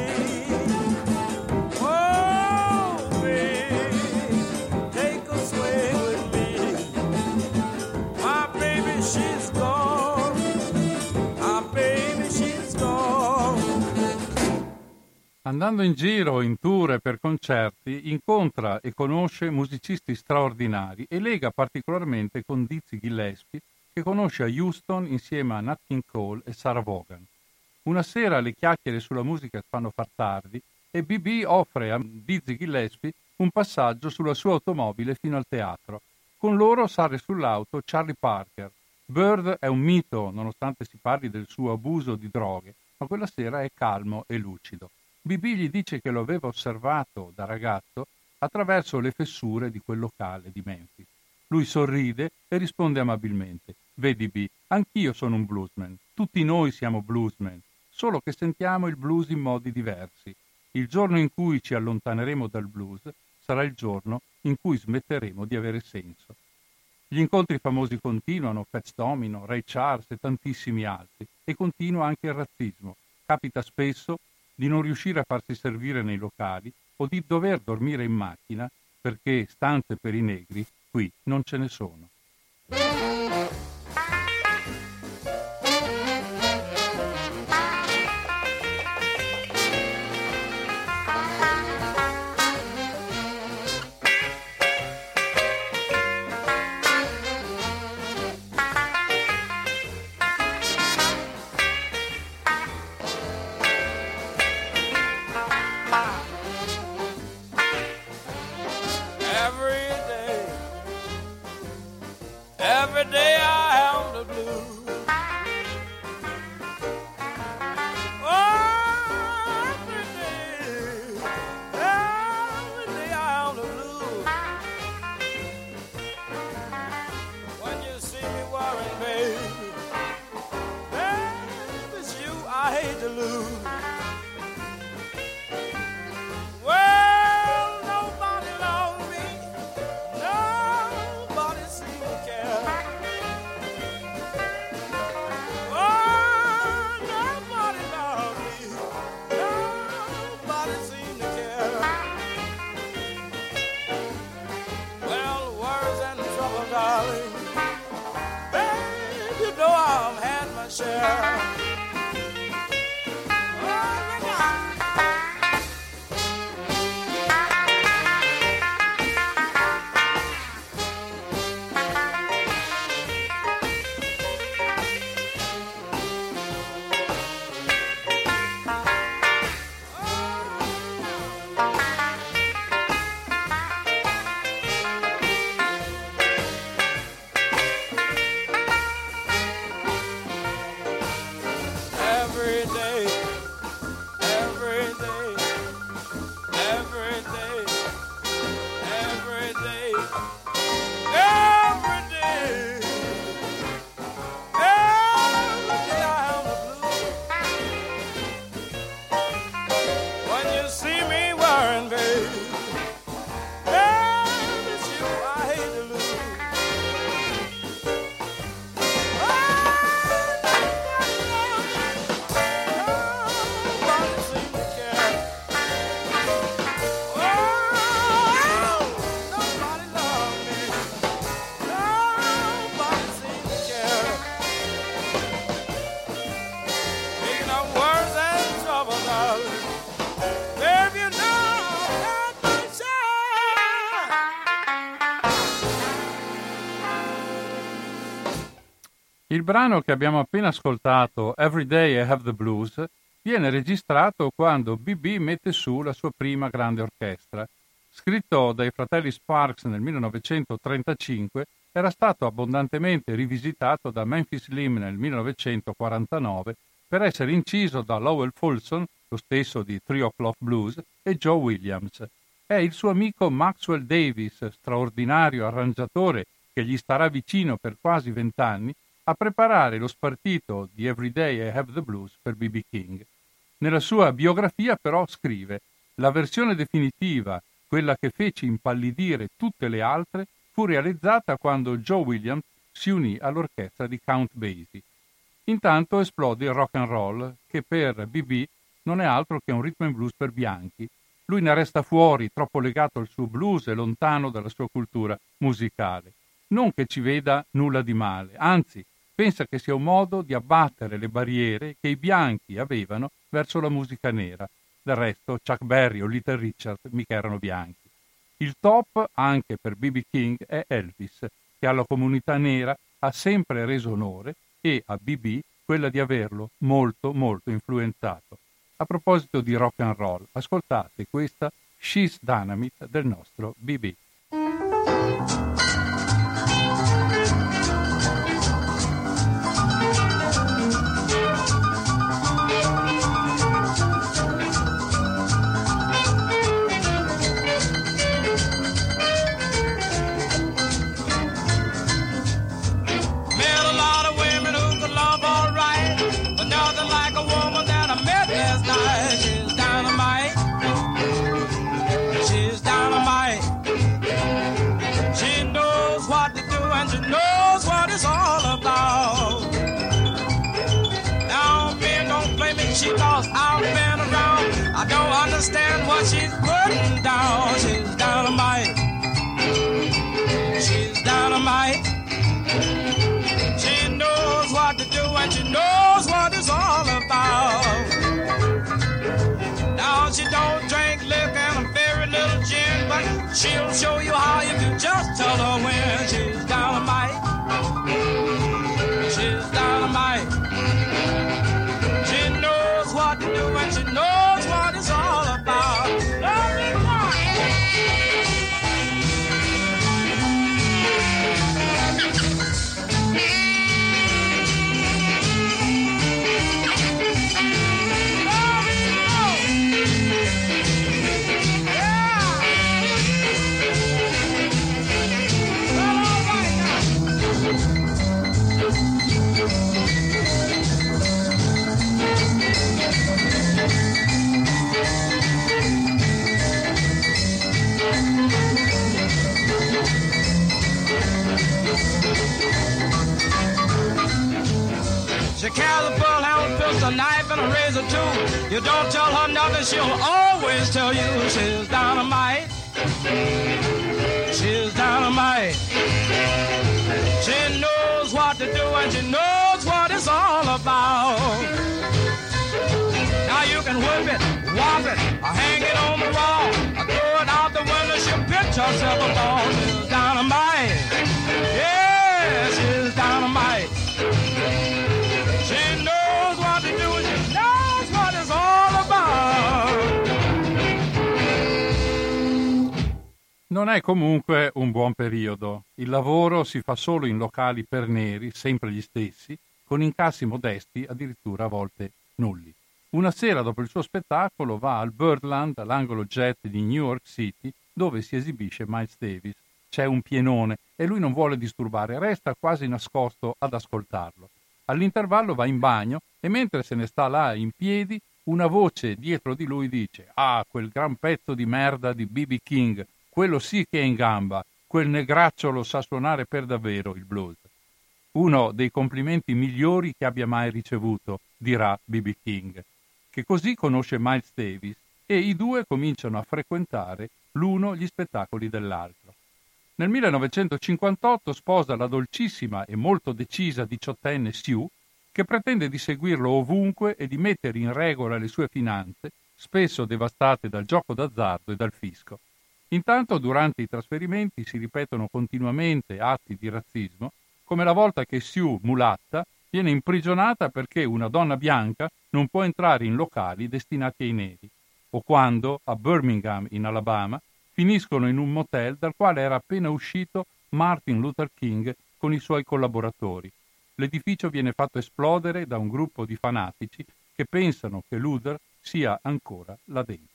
Oh, baby, take a swing with me. My baby, she's gone. My baby, she's gone. Andando in giro, in tour e per concerti, incontra e conosce musicisti straordinari e lega particolarmente con Dizzy Gillespie, che conosce a Houston insieme a Nat King Cole e Sarah Vaughan. Una sera le chiacchiere sulla musica fanno far tardi e B B offre a Dizzy Gillespie un passaggio sulla sua automobile fino al teatro. Con loro sale sull'auto Charlie Parker. Bird è un mito, nonostante si parli del suo abuso di droghe, ma quella sera è calmo e lucido. B B gli dice che lo aveva osservato da ragazzo attraverso le fessure di quel locale di Memphis. Lui sorride e risponde amabilmente: «Vedi B, anch'io sono un bluesman. Tutti noi siamo bluesman, solo che sentiamo il blues in modi diversi. Il giorno in cui ci allontaneremo dal blues sarà il giorno in cui smetteremo di avere senso». Gli incontri famosi continuano, Fats Domino, Ray Charles e tantissimi altri, e continua anche il razzismo. Capita spesso di non riuscire a farsi servire nei locali o di dover dormire in macchina perché stanze per i negri qui non ce ne sono. Every day nobody seems to care. Well, worries and trouble, darling, babe, you know I've had my share. Il brano che abbiamo appena ascoltato, Every Day I Have the Blues, viene registrato quando B B mette su la sua prima grande orchestra. Scritto dai fratelli Sparks nel millenovecentotrentacinque, era stato abbondantemente rivisitato da Memphis Slim nel millenovecentoquarantanove per essere inciso da Lowell Fulson, lo stesso di Three O'Clock Blues, e Joe Williams. È il suo amico Maxwell Davis, straordinario arrangiatore che gli starà vicino per quasi vent'anni, a preparare lo spartito di Every Day I Have the Blues per B B King. Nella sua biografia però scrive: la versione definitiva, quella che fece impallidire tutte le altre, fu realizzata quando Joe Williams si unì all'orchestra di Count Basie. Intanto esplode il rock and roll, che per B B non è altro che un rhythm and blues per bianchi. Lui ne resta fuori, troppo legato al suo blues e lontano dalla sua cultura musicale. Non che ci veda nulla di male, anzi, pensa che sia un modo di abbattere le barriere che i bianchi avevano verso la musica nera. Del resto, Chuck Berry o Little Richard mica erano bianchi. Il top, anche per B B King, è Elvis, che alla comunità nera ha sempre reso onore e a B B quella di averlo molto, molto influenzato. A proposito di rock and roll, ascoltate questa She's Dynamite del nostro B B. Cause I've been around, I don't understand what she's putting down. She's dynamite, she's dynamite. She knows what to do and she knows what it's all about. Now she don't drink liquor and a very little gin, but she'll show you how if you just tell her when. She's dynamite, she's dynamite. What to do and she knows what it's all about. Lovely She carries a bullhound, pistol, knife, and a razor too. You don't tell her nothing, she'll always always tell you she's dynamite. She's dynamite. She knows what to do and she knows what it's all about. Now you can whip it, whop it, or hang it on the wall, or throw it out the window. She'll pitch herself a ball. She's dynamite. Yeah, she's dynamite. She knows what to do and she knows what it's all about. Non è comunque un buon periodo. Il lavoro si fa solo in locali per neri, sempre gli stessi, con incassi modesti, addirittura a volte nulli. Una sera dopo il suo spettacolo va al Birdland, all'angolo jet di New York City, dove si esibisce Miles Davis. C'è un pienone e lui non vuole disturbare, resta quasi nascosto ad ascoltarlo. All'intervallo va in bagno e mentre se ne sta là in piedi, una voce dietro di lui dice: «Ah, quel gran pezzo di merda di B B King, quello sì che è in gamba, quel negraccio lo sa suonare per davvero il blues». Uno dei complimenti migliori che abbia mai ricevuto, dirà B B King, che così conosce Miles Davis e i due cominciano a frequentare l'uno gli spettacoli dell'altro. Nel millenovecentocinquantotto sposa la dolcissima e molto decisa diciottenne Sue, che pretende di seguirlo ovunque e di mettere in regola le sue finanze, spesso devastate dal gioco d'azzardo e dal fisco. Intanto, durante i trasferimenti si ripetono continuamente atti di razzismo, come la volta che Sue, mulatta, viene imprigionata perché una donna bianca non può entrare in locali destinati ai neri, o quando, a Birmingham, in Alabama, finiscono in un motel dal quale era appena uscito Martin Luther King con i suoi collaboratori. L'edificio viene fatto esplodere da un gruppo di fanatici che pensano che Luther sia ancora là dentro.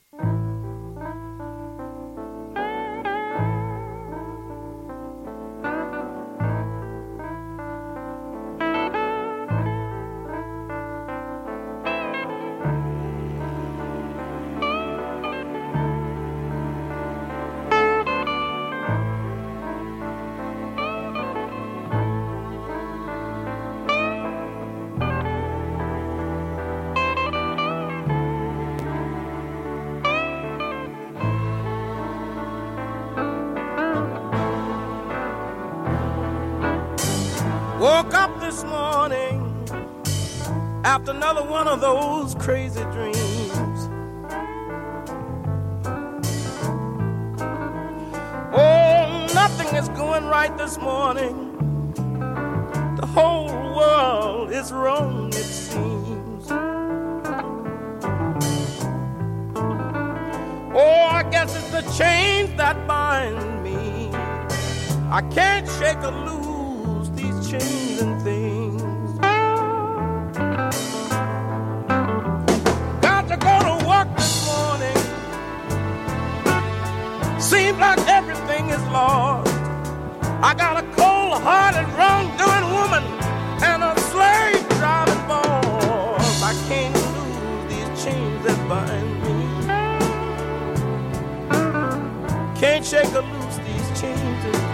Woke up this morning after another one of those crazy dreams. Oh, nothing is going right this morning. The whole world is wrong, it seems. Oh, I guess it's the chains that bind me. I can't shake or lose chains and things. Got to go to work this morning. Seems like everything is lost. I got a cold-hearted, wrong-doing woman and a slave-driving boss. I can't lose these chains that bind me. Can't shake or lose these chains and things.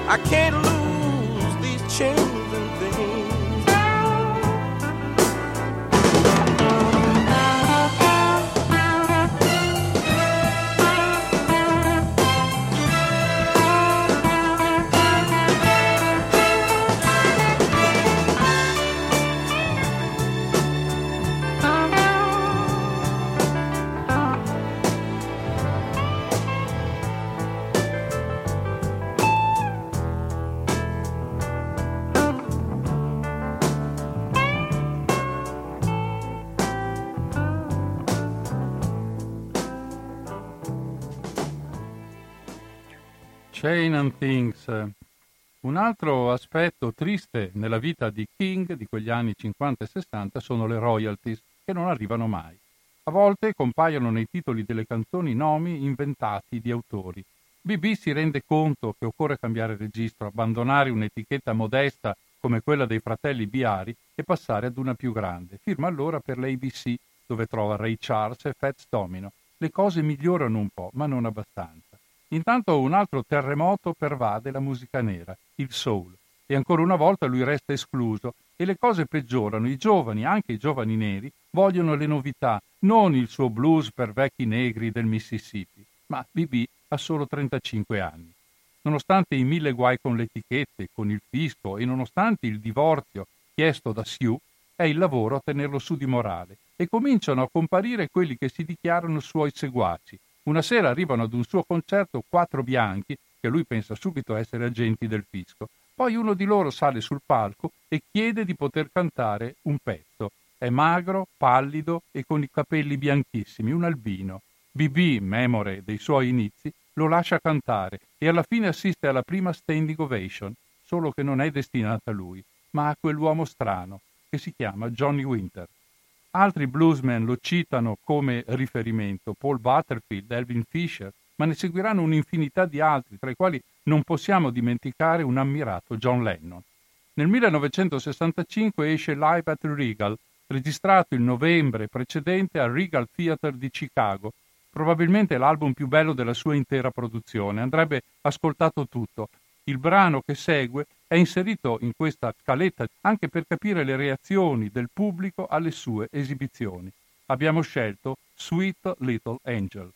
I can't lose these chains and things. Chain and Things. Un altro aspetto triste nella vita di King di quegli anni cinquanta e sessanta sono le royalties, che non arrivano mai. A volte compaiono nei titoli delle canzoni nomi inventati di autori. B B si rende conto che occorre cambiare registro, abbandonare un'etichetta modesta come quella dei fratelli Biari e passare ad una più grande. Firma allora per l'A B C, dove trova Ray Charles e Fats Domino. Le cose migliorano un po', ma non abbastanza. Intanto un altro terremoto pervade la musica nera, il soul, e ancora una volta lui resta escluso e le cose peggiorano. I giovani, anche i giovani neri, vogliono le novità, non il suo blues per vecchi negri del Mississippi. Ma B B ha solo trentacinque anni. Nonostante i mille guai con le etichette, con il fisco e nonostante il divorzio chiesto da Sue, è il lavoro a tenerlo su di morale e cominciano a comparire quelli che si dichiarano suoi seguaci. Una sera arrivano ad un suo concerto quattro bianchi, che lui pensa subito essere agenti del fisco. Poi uno di loro sale sul palco e chiede di poter cantare un pezzo. È magro, pallido e con i capelli bianchissimi, un albino. B B, memore dei suoi inizi, lo lascia cantare e alla fine assiste alla prima standing ovation, solo che non è destinata a lui, ma a quell'uomo strano, che si chiama Johnny Winter. Altri bluesmen lo citano come riferimento, Paul Butterfield, Elvin Fisher, ma ne seguiranno un'infinità di altri, tra i quali non possiamo dimenticare un ammirato John Lennon. Nel millenovecentosessantacinque esce Live at the Regal, registrato il novembre precedente al Regal Theatre di Chicago, probabilmente l'album più bello della sua intera produzione. Andrebbe ascoltato tutto. Il brano che segue è inserito in questa scaletta anche per capire le reazioni del pubblico alle sue esibizioni. Abbiamo scelto Sweet Little Angel.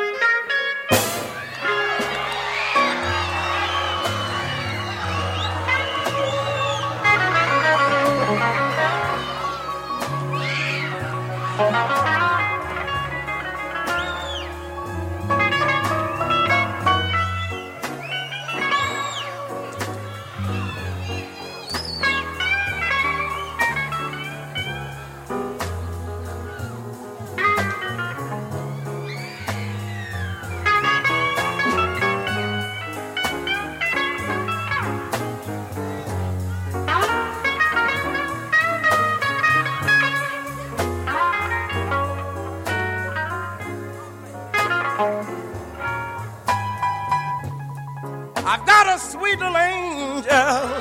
I've got a sweet little angel.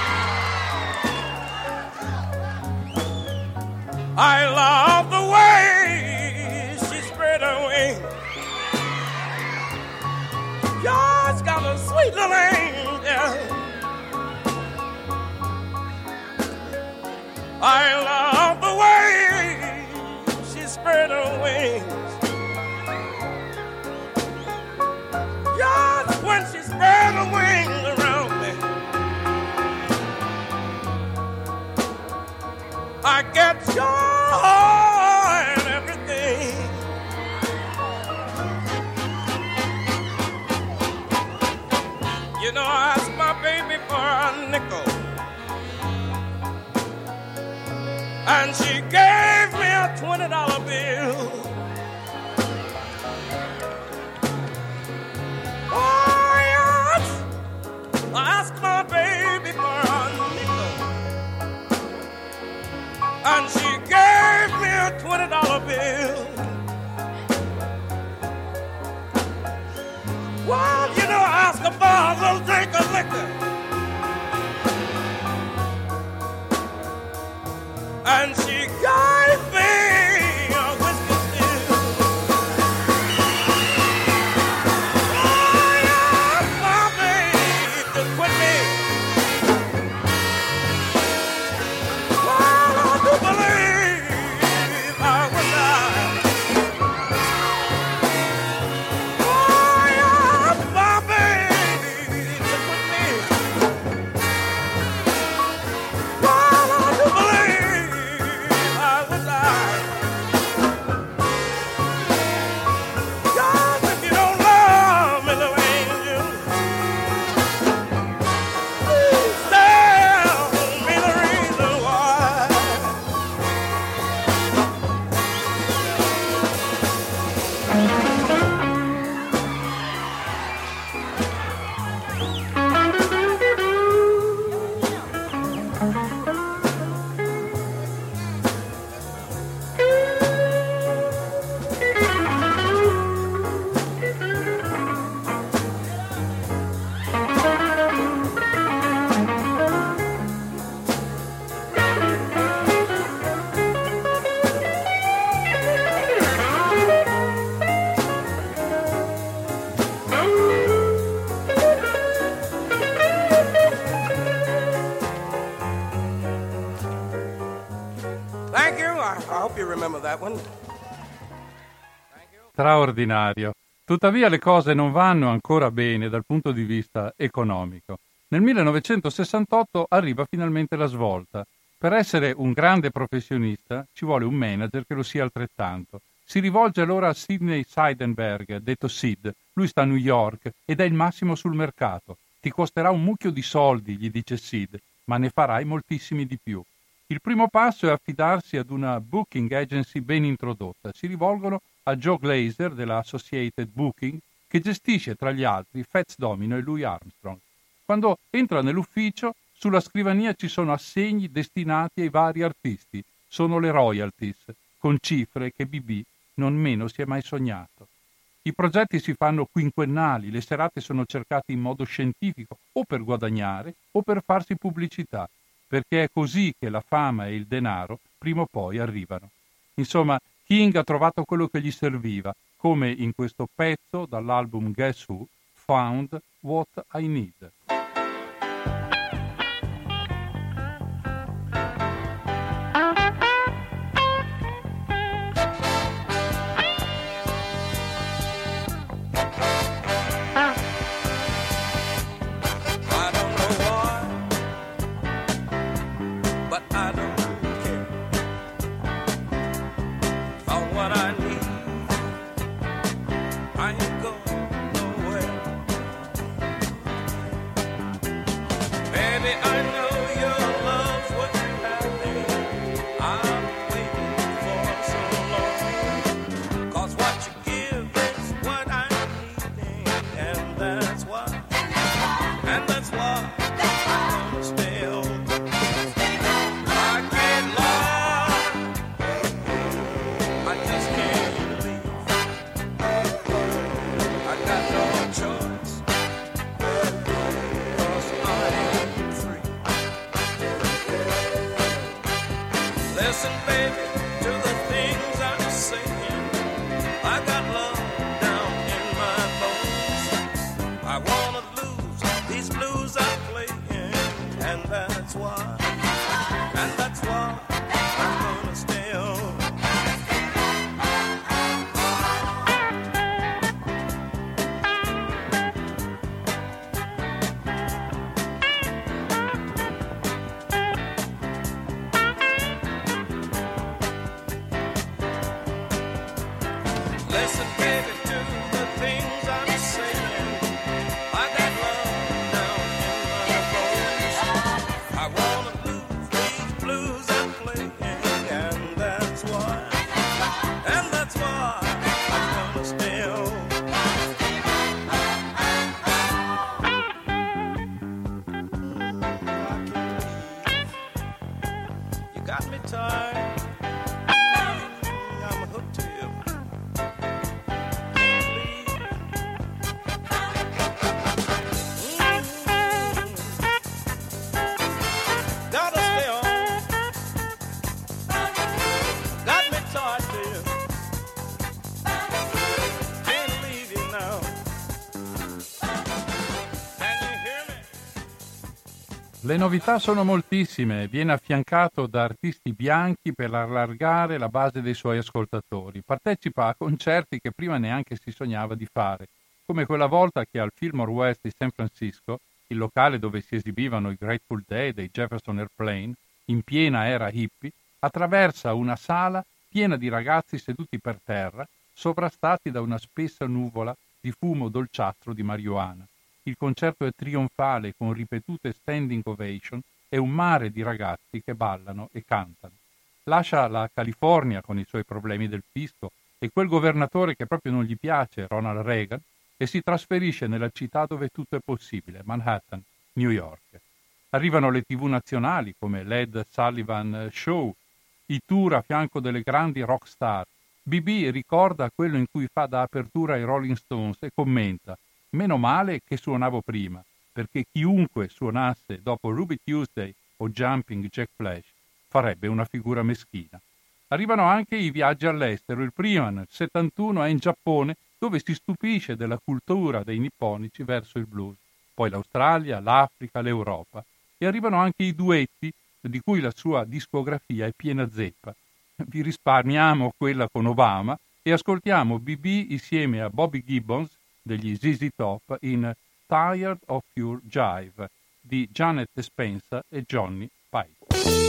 I love the way she spread her wings. God's got a sweet little angel. I love the way she spread her wings. Just when she spread her wings around me, I get joy and everything. You know, I asked my baby for a nickel, and she gave me a twenty dollar bill. Oh, yes, I asked my baby for a nickel, and she gave me a twenty dollar bill. Well, you know, I asked her for a little drink of liquor, and she gave me a whiskey still. Oh, yeah, my baby, to quit me I hope you remember that one. Straordinario. Tuttavia le cose non vanno ancora bene dal punto di vista economico. Nel millenovecentosessantotto arriva finalmente la svolta. Per essere un grande professionista ci vuole un manager che lo sia altrettanto. Si rivolge allora a Sidney Seidenberg, detto Sid. Lui sta a New York ed è il massimo sul mercato. Ti costerà un mucchio di soldi, gli dice Sid, ma ne farai moltissimi di più. Il primo passo è affidarsi ad una booking agency ben introdotta. Si rivolgono a Joe Glazer della Associated Booking, che gestisce tra gli altri Fats Domino e Louis Armstrong. Quando entra nell'ufficio, sulla scrivania ci sono assegni destinati ai vari artisti. Sono le royalties, con cifre che B B non meno si è mai sognato. I progetti si fanno quinquennali, le serate sono cercate in modo scientifico, o per guadagnare o per farsi pubblicità, perché è così che la fama e il denaro prima o poi arrivano. Insomma, King ha trovato quello che gli serviva, come in questo pezzo dall'album Guess Who, Found What I Need. Le novità sono moltissime, viene affiancato da artisti bianchi per allargare la base dei suoi ascoltatori. Partecipa a concerti che prima neanche si sognava di fare, come quella volta che al Fillmore West di San Francisco, il locale dove si esibivano i Grateful Dead e i Jefferson Airplane, in piena era hippie, attraversa una sala piena di ragazzi seduti per terra, sovrastati da una spessa nuvola di fumo dolciastro di marijuana. Il concerto è trionfale con ripetute standing ovation e un mare di ragazzi che ballano e cantano. Lascia la California con i suoi problemi del fisco e quel governatore che proprio non gli piace, Ronald Reagan, e si trasferisce nella città dove tutto è possibile, Manhattan, New York. Arrivano le tivù nazionali come l'Ed Sullivan Show, i tour a fianco delle grandi rock star. B B ricorda quello in cui fa da apertura ai Rolling Stones e commenta: meno male che suonavo prima, perché chiunque suonasse dopo Ruby Tuesday o Jumping Jack Flash farebbe una figura meschina. Arrivano anche i viaggi all'estero. Il primo nel settantuno è in Giappone, dove si stupisce della cultura dei nipponici verso il blues. Poi l'Australia, l'Africa, l'Europa. E arrivano anche i duetti, di cui la sua discografia è piena zeppa. vi risparmiamo quella con Obama e ascoltiamo B B insieme a Bobby Gibbons degli Z Z Top in Tired of Your Jive di Janet Spencer e Johnny Pike.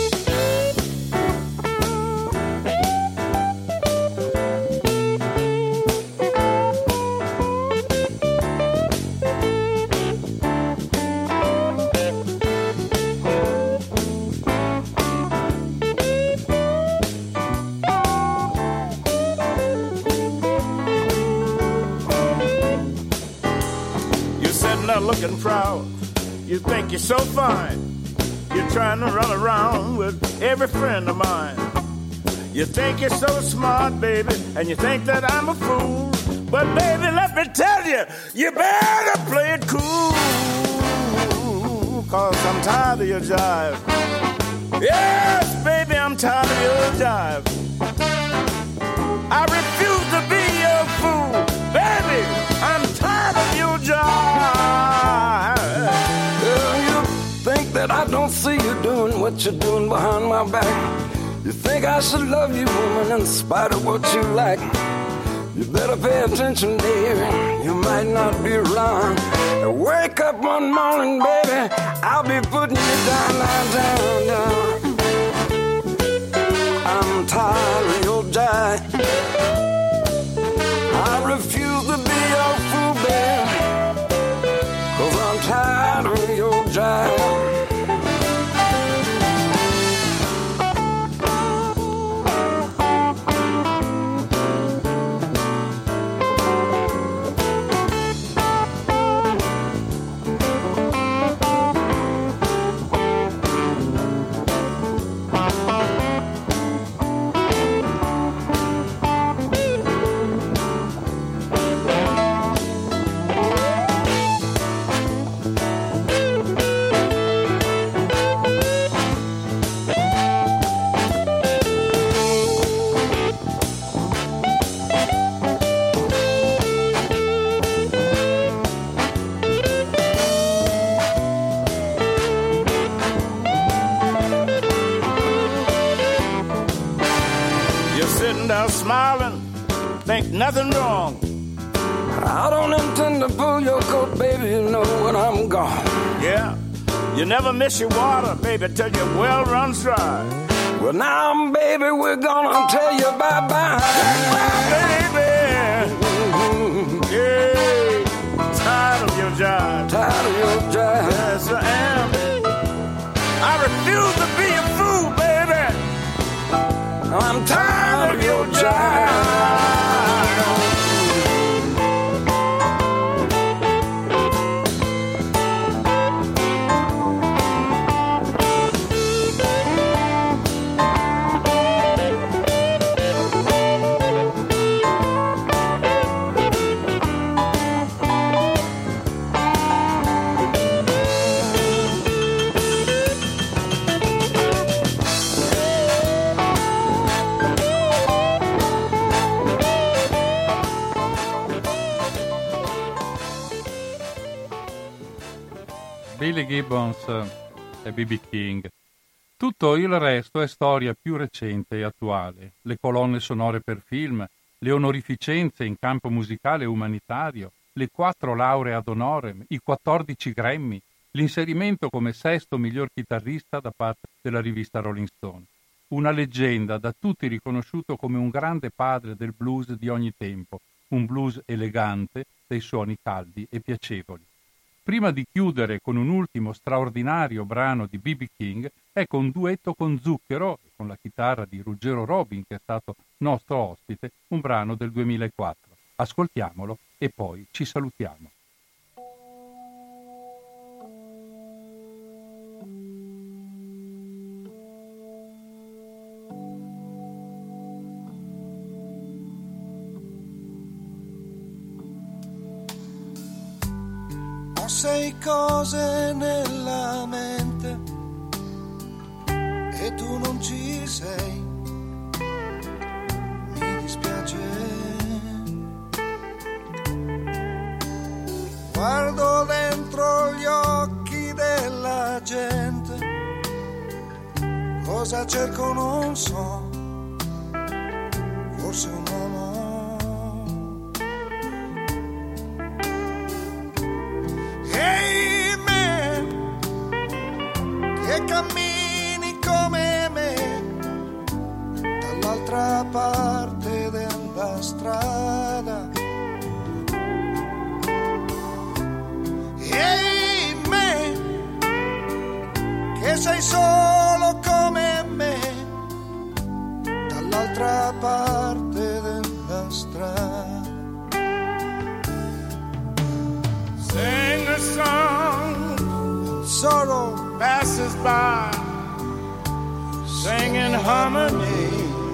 Looking proud, you think you're so fine. You're trying to run around with every friend of mine. You think you're so smart, baby, and you think that I'm a fool. But baby, let me tell you, you better play it cool, 'cause I'm tired of your jive. Yes, baby, I'm tired of your jive. I refuse to be your fool, baby, I'm tired of your jive. Girl, you think that I don't see you doing what you're doing behind my back. You think I should love you, woman, in spite of what you lack. You better pay attention, dear, you might not be wrong. Wake up one morning, baby, I'll be putting you down, down, down, down. I'm tired of your jive. I refuse to be your fool, baby, 'cause I'm tired of your jive. Smiling, think nothing wrong. I don't intend to pull your coat, baby, you know when I'm gone. Yeah, you never miss your water, baby, till your well runs dry. Well, now, baby, we're gonna tell you bye-bye. Baby, mm-hmm. Yeah, tired of your jive. Tired of your jive. Yes, I am. I refuse to be a fool, baby. I'm tired of your jive. Billy Gibbons e B B King. Tutto il resto è storia più recente e attuale. Le colonne sonore per film, le onorificenze in campo musicale e umanitario, le quattro lauree ad honorem, i quattordici Grammy, l'inserimento come sesto miglior chitarrista da parte della rivista Rolling Stone. Una leggenda da tutti riconosciuto come un grande padre del blues di ogni tempo, un blues elegante, dei suoni caldi e piacevoli. Prima di chiudere con un ultimo straordinario brano di B B King, ecco un duetto con Zucchero, con la chitarra di Ruggero Robin, che è stato nostro ospite, un brano del duemilaquattro. Ascoltiamolo e poi ci salutiamo. Sei cose nella mente e tu non ci sei, mi dispiace. Guardo dentro gli occhi della gente, cosa cerco non so, forse un uomo. Ehi me, che cammini come me, dall'altra parte della strada. Ehi me, che sei solo come me, dall'altra parte della strada. Sing a song, Solo passes by, sing in harmony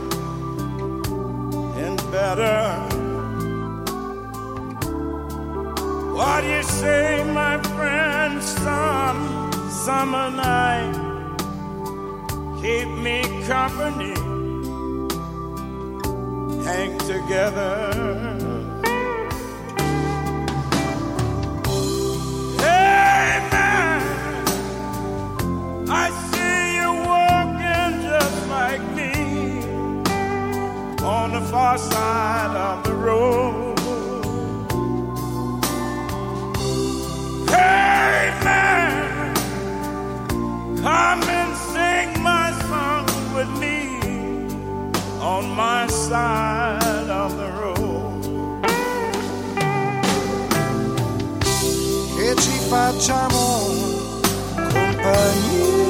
and better. What do you say, my friend? Some summer night, keep me company, hang together. Hey man, I see you walking just like me on the far side of the road. Hey man, come and sing my song with me on my side of the road. che ci facciamo compagnia.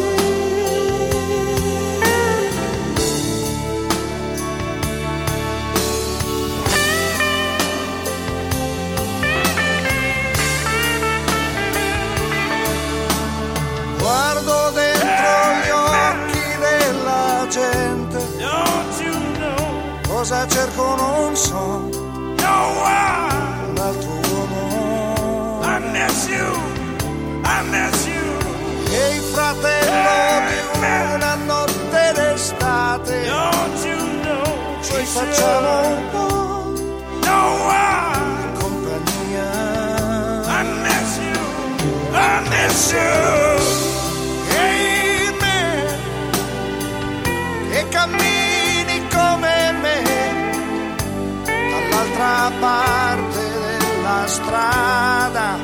Guardo dentro gli occhi della gente, Don't you know? cosa cerco non so, No, why? un altro uomo. I miss you. I miss you. E il fratello di una notte d'estate, Don't you know? ci For facciamo sure. un po' No, why? compagnia. I miss you. I miss you. Ehi me, che cammini come me, dall'altra parte della strada.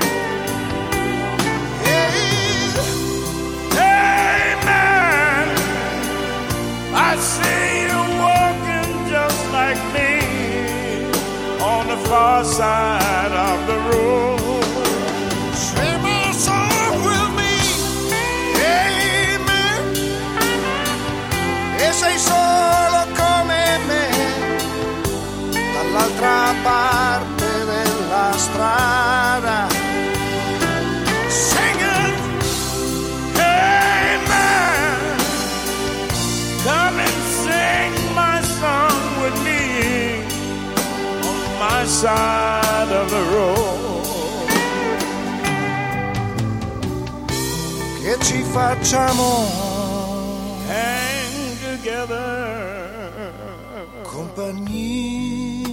Ehi, Hey man, I see you walking just like me on the far side of the road. sing a song with me. Ehi me, e sei solo come me, dall'altra parte della strada. Sing it. Hey man, come and sing my song with me on my side of the road. Che ci facciamo Hang together. compagnia.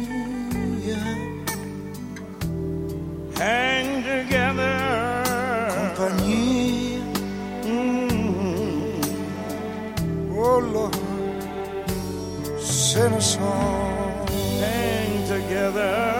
Hang together. Compagnia. Mm. Oh Lord, se ne so. Hang together.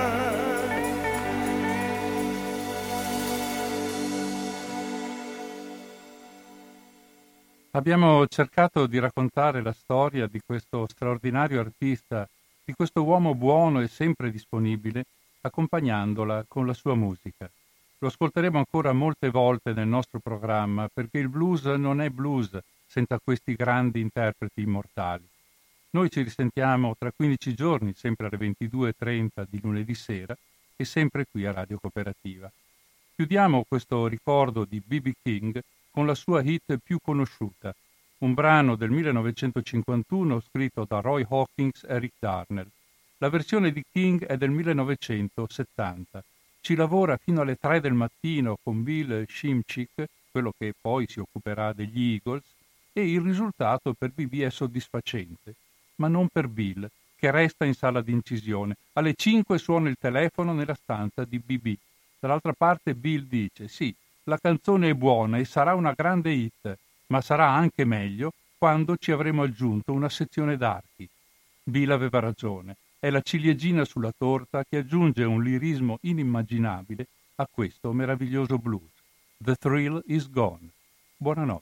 Abbiamo cercato di raccontare la storia di questo straordinario artista, di questo uomo buono e sempre disponibile, accompagnandola con la sua musica. Lo ascolteremo ancora molte volte nel nostro programma, perché il blues non è blues senza questi grandi interpreti immortali. Noi ci risentiamo tra quindici giorni, sempre alle ventidue e trenta di lunedì sera, e sempre qui a Radio Cooperativa. Chiudiamo questo ricordo di B B King con la sua hit più conosciuta, un brano del millenovecentocinquantuno scritto da Roy Hawkins e Rick Darnell. La versione di King è del millenovecentosettanta. Ci lavora fino alle tre del mattino con Bill Shimchick, quello che poi si occuperà degli Eagles, e il risultato per B B è soddisfacente, ma non per Bill, che resta in sala di incisione. Alle cinque suona il telefono nella stanza di B B. Dall'altra parte Bill dice: sì, la canzone è buona e sarà una grande hit, ma sarà anche meglio quando ci avremo aggiunto una sezione d'archi. Bill aveva ragione, è la ciliegina sulla torta che aggiunge un lirismo inimmaginabile a questo meraviglioso blues. The thrill is gone. Buonanotte.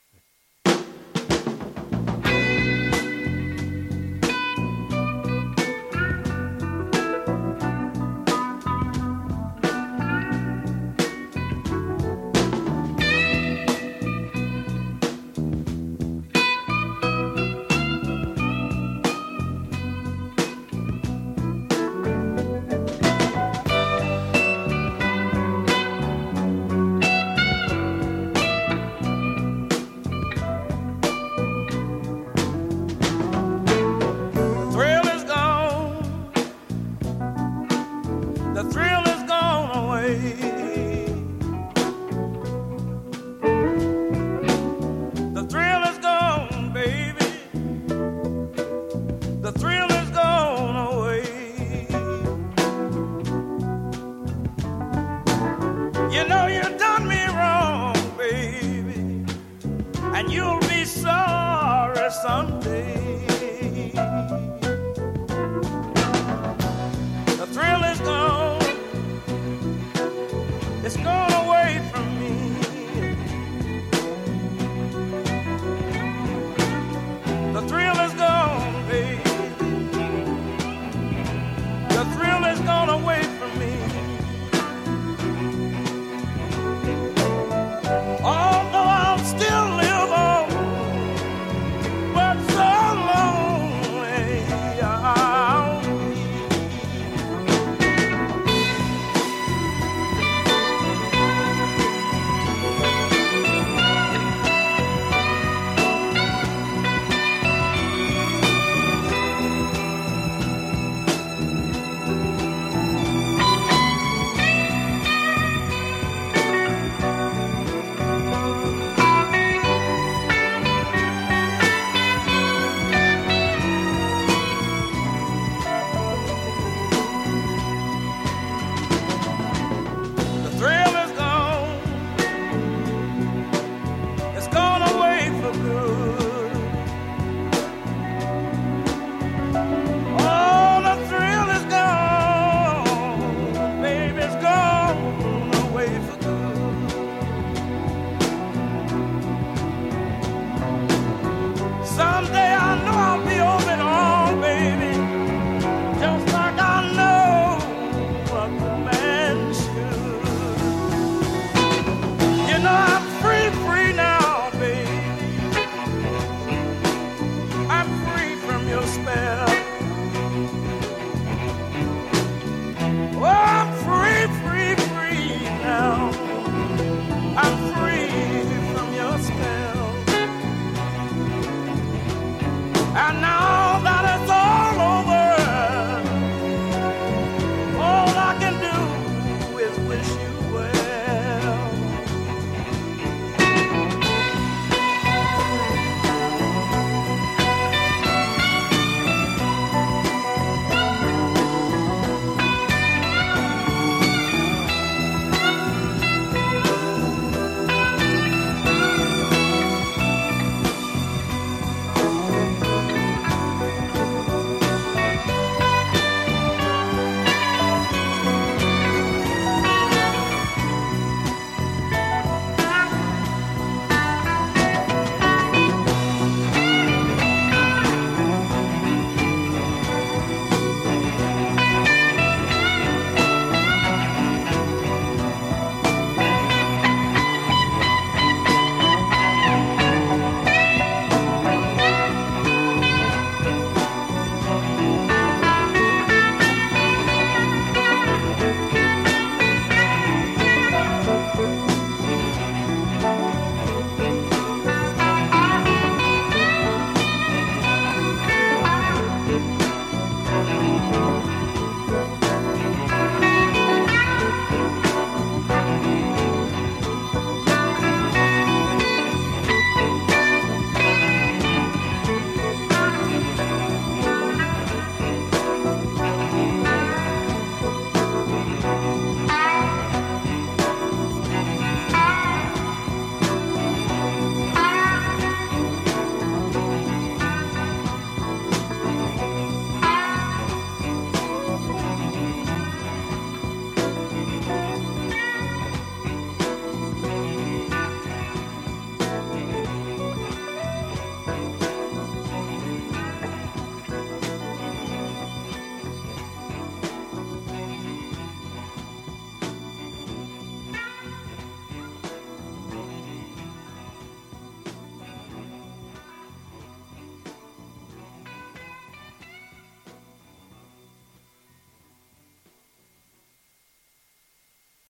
You know you done me wrong, baby, and you'll be sorry someday.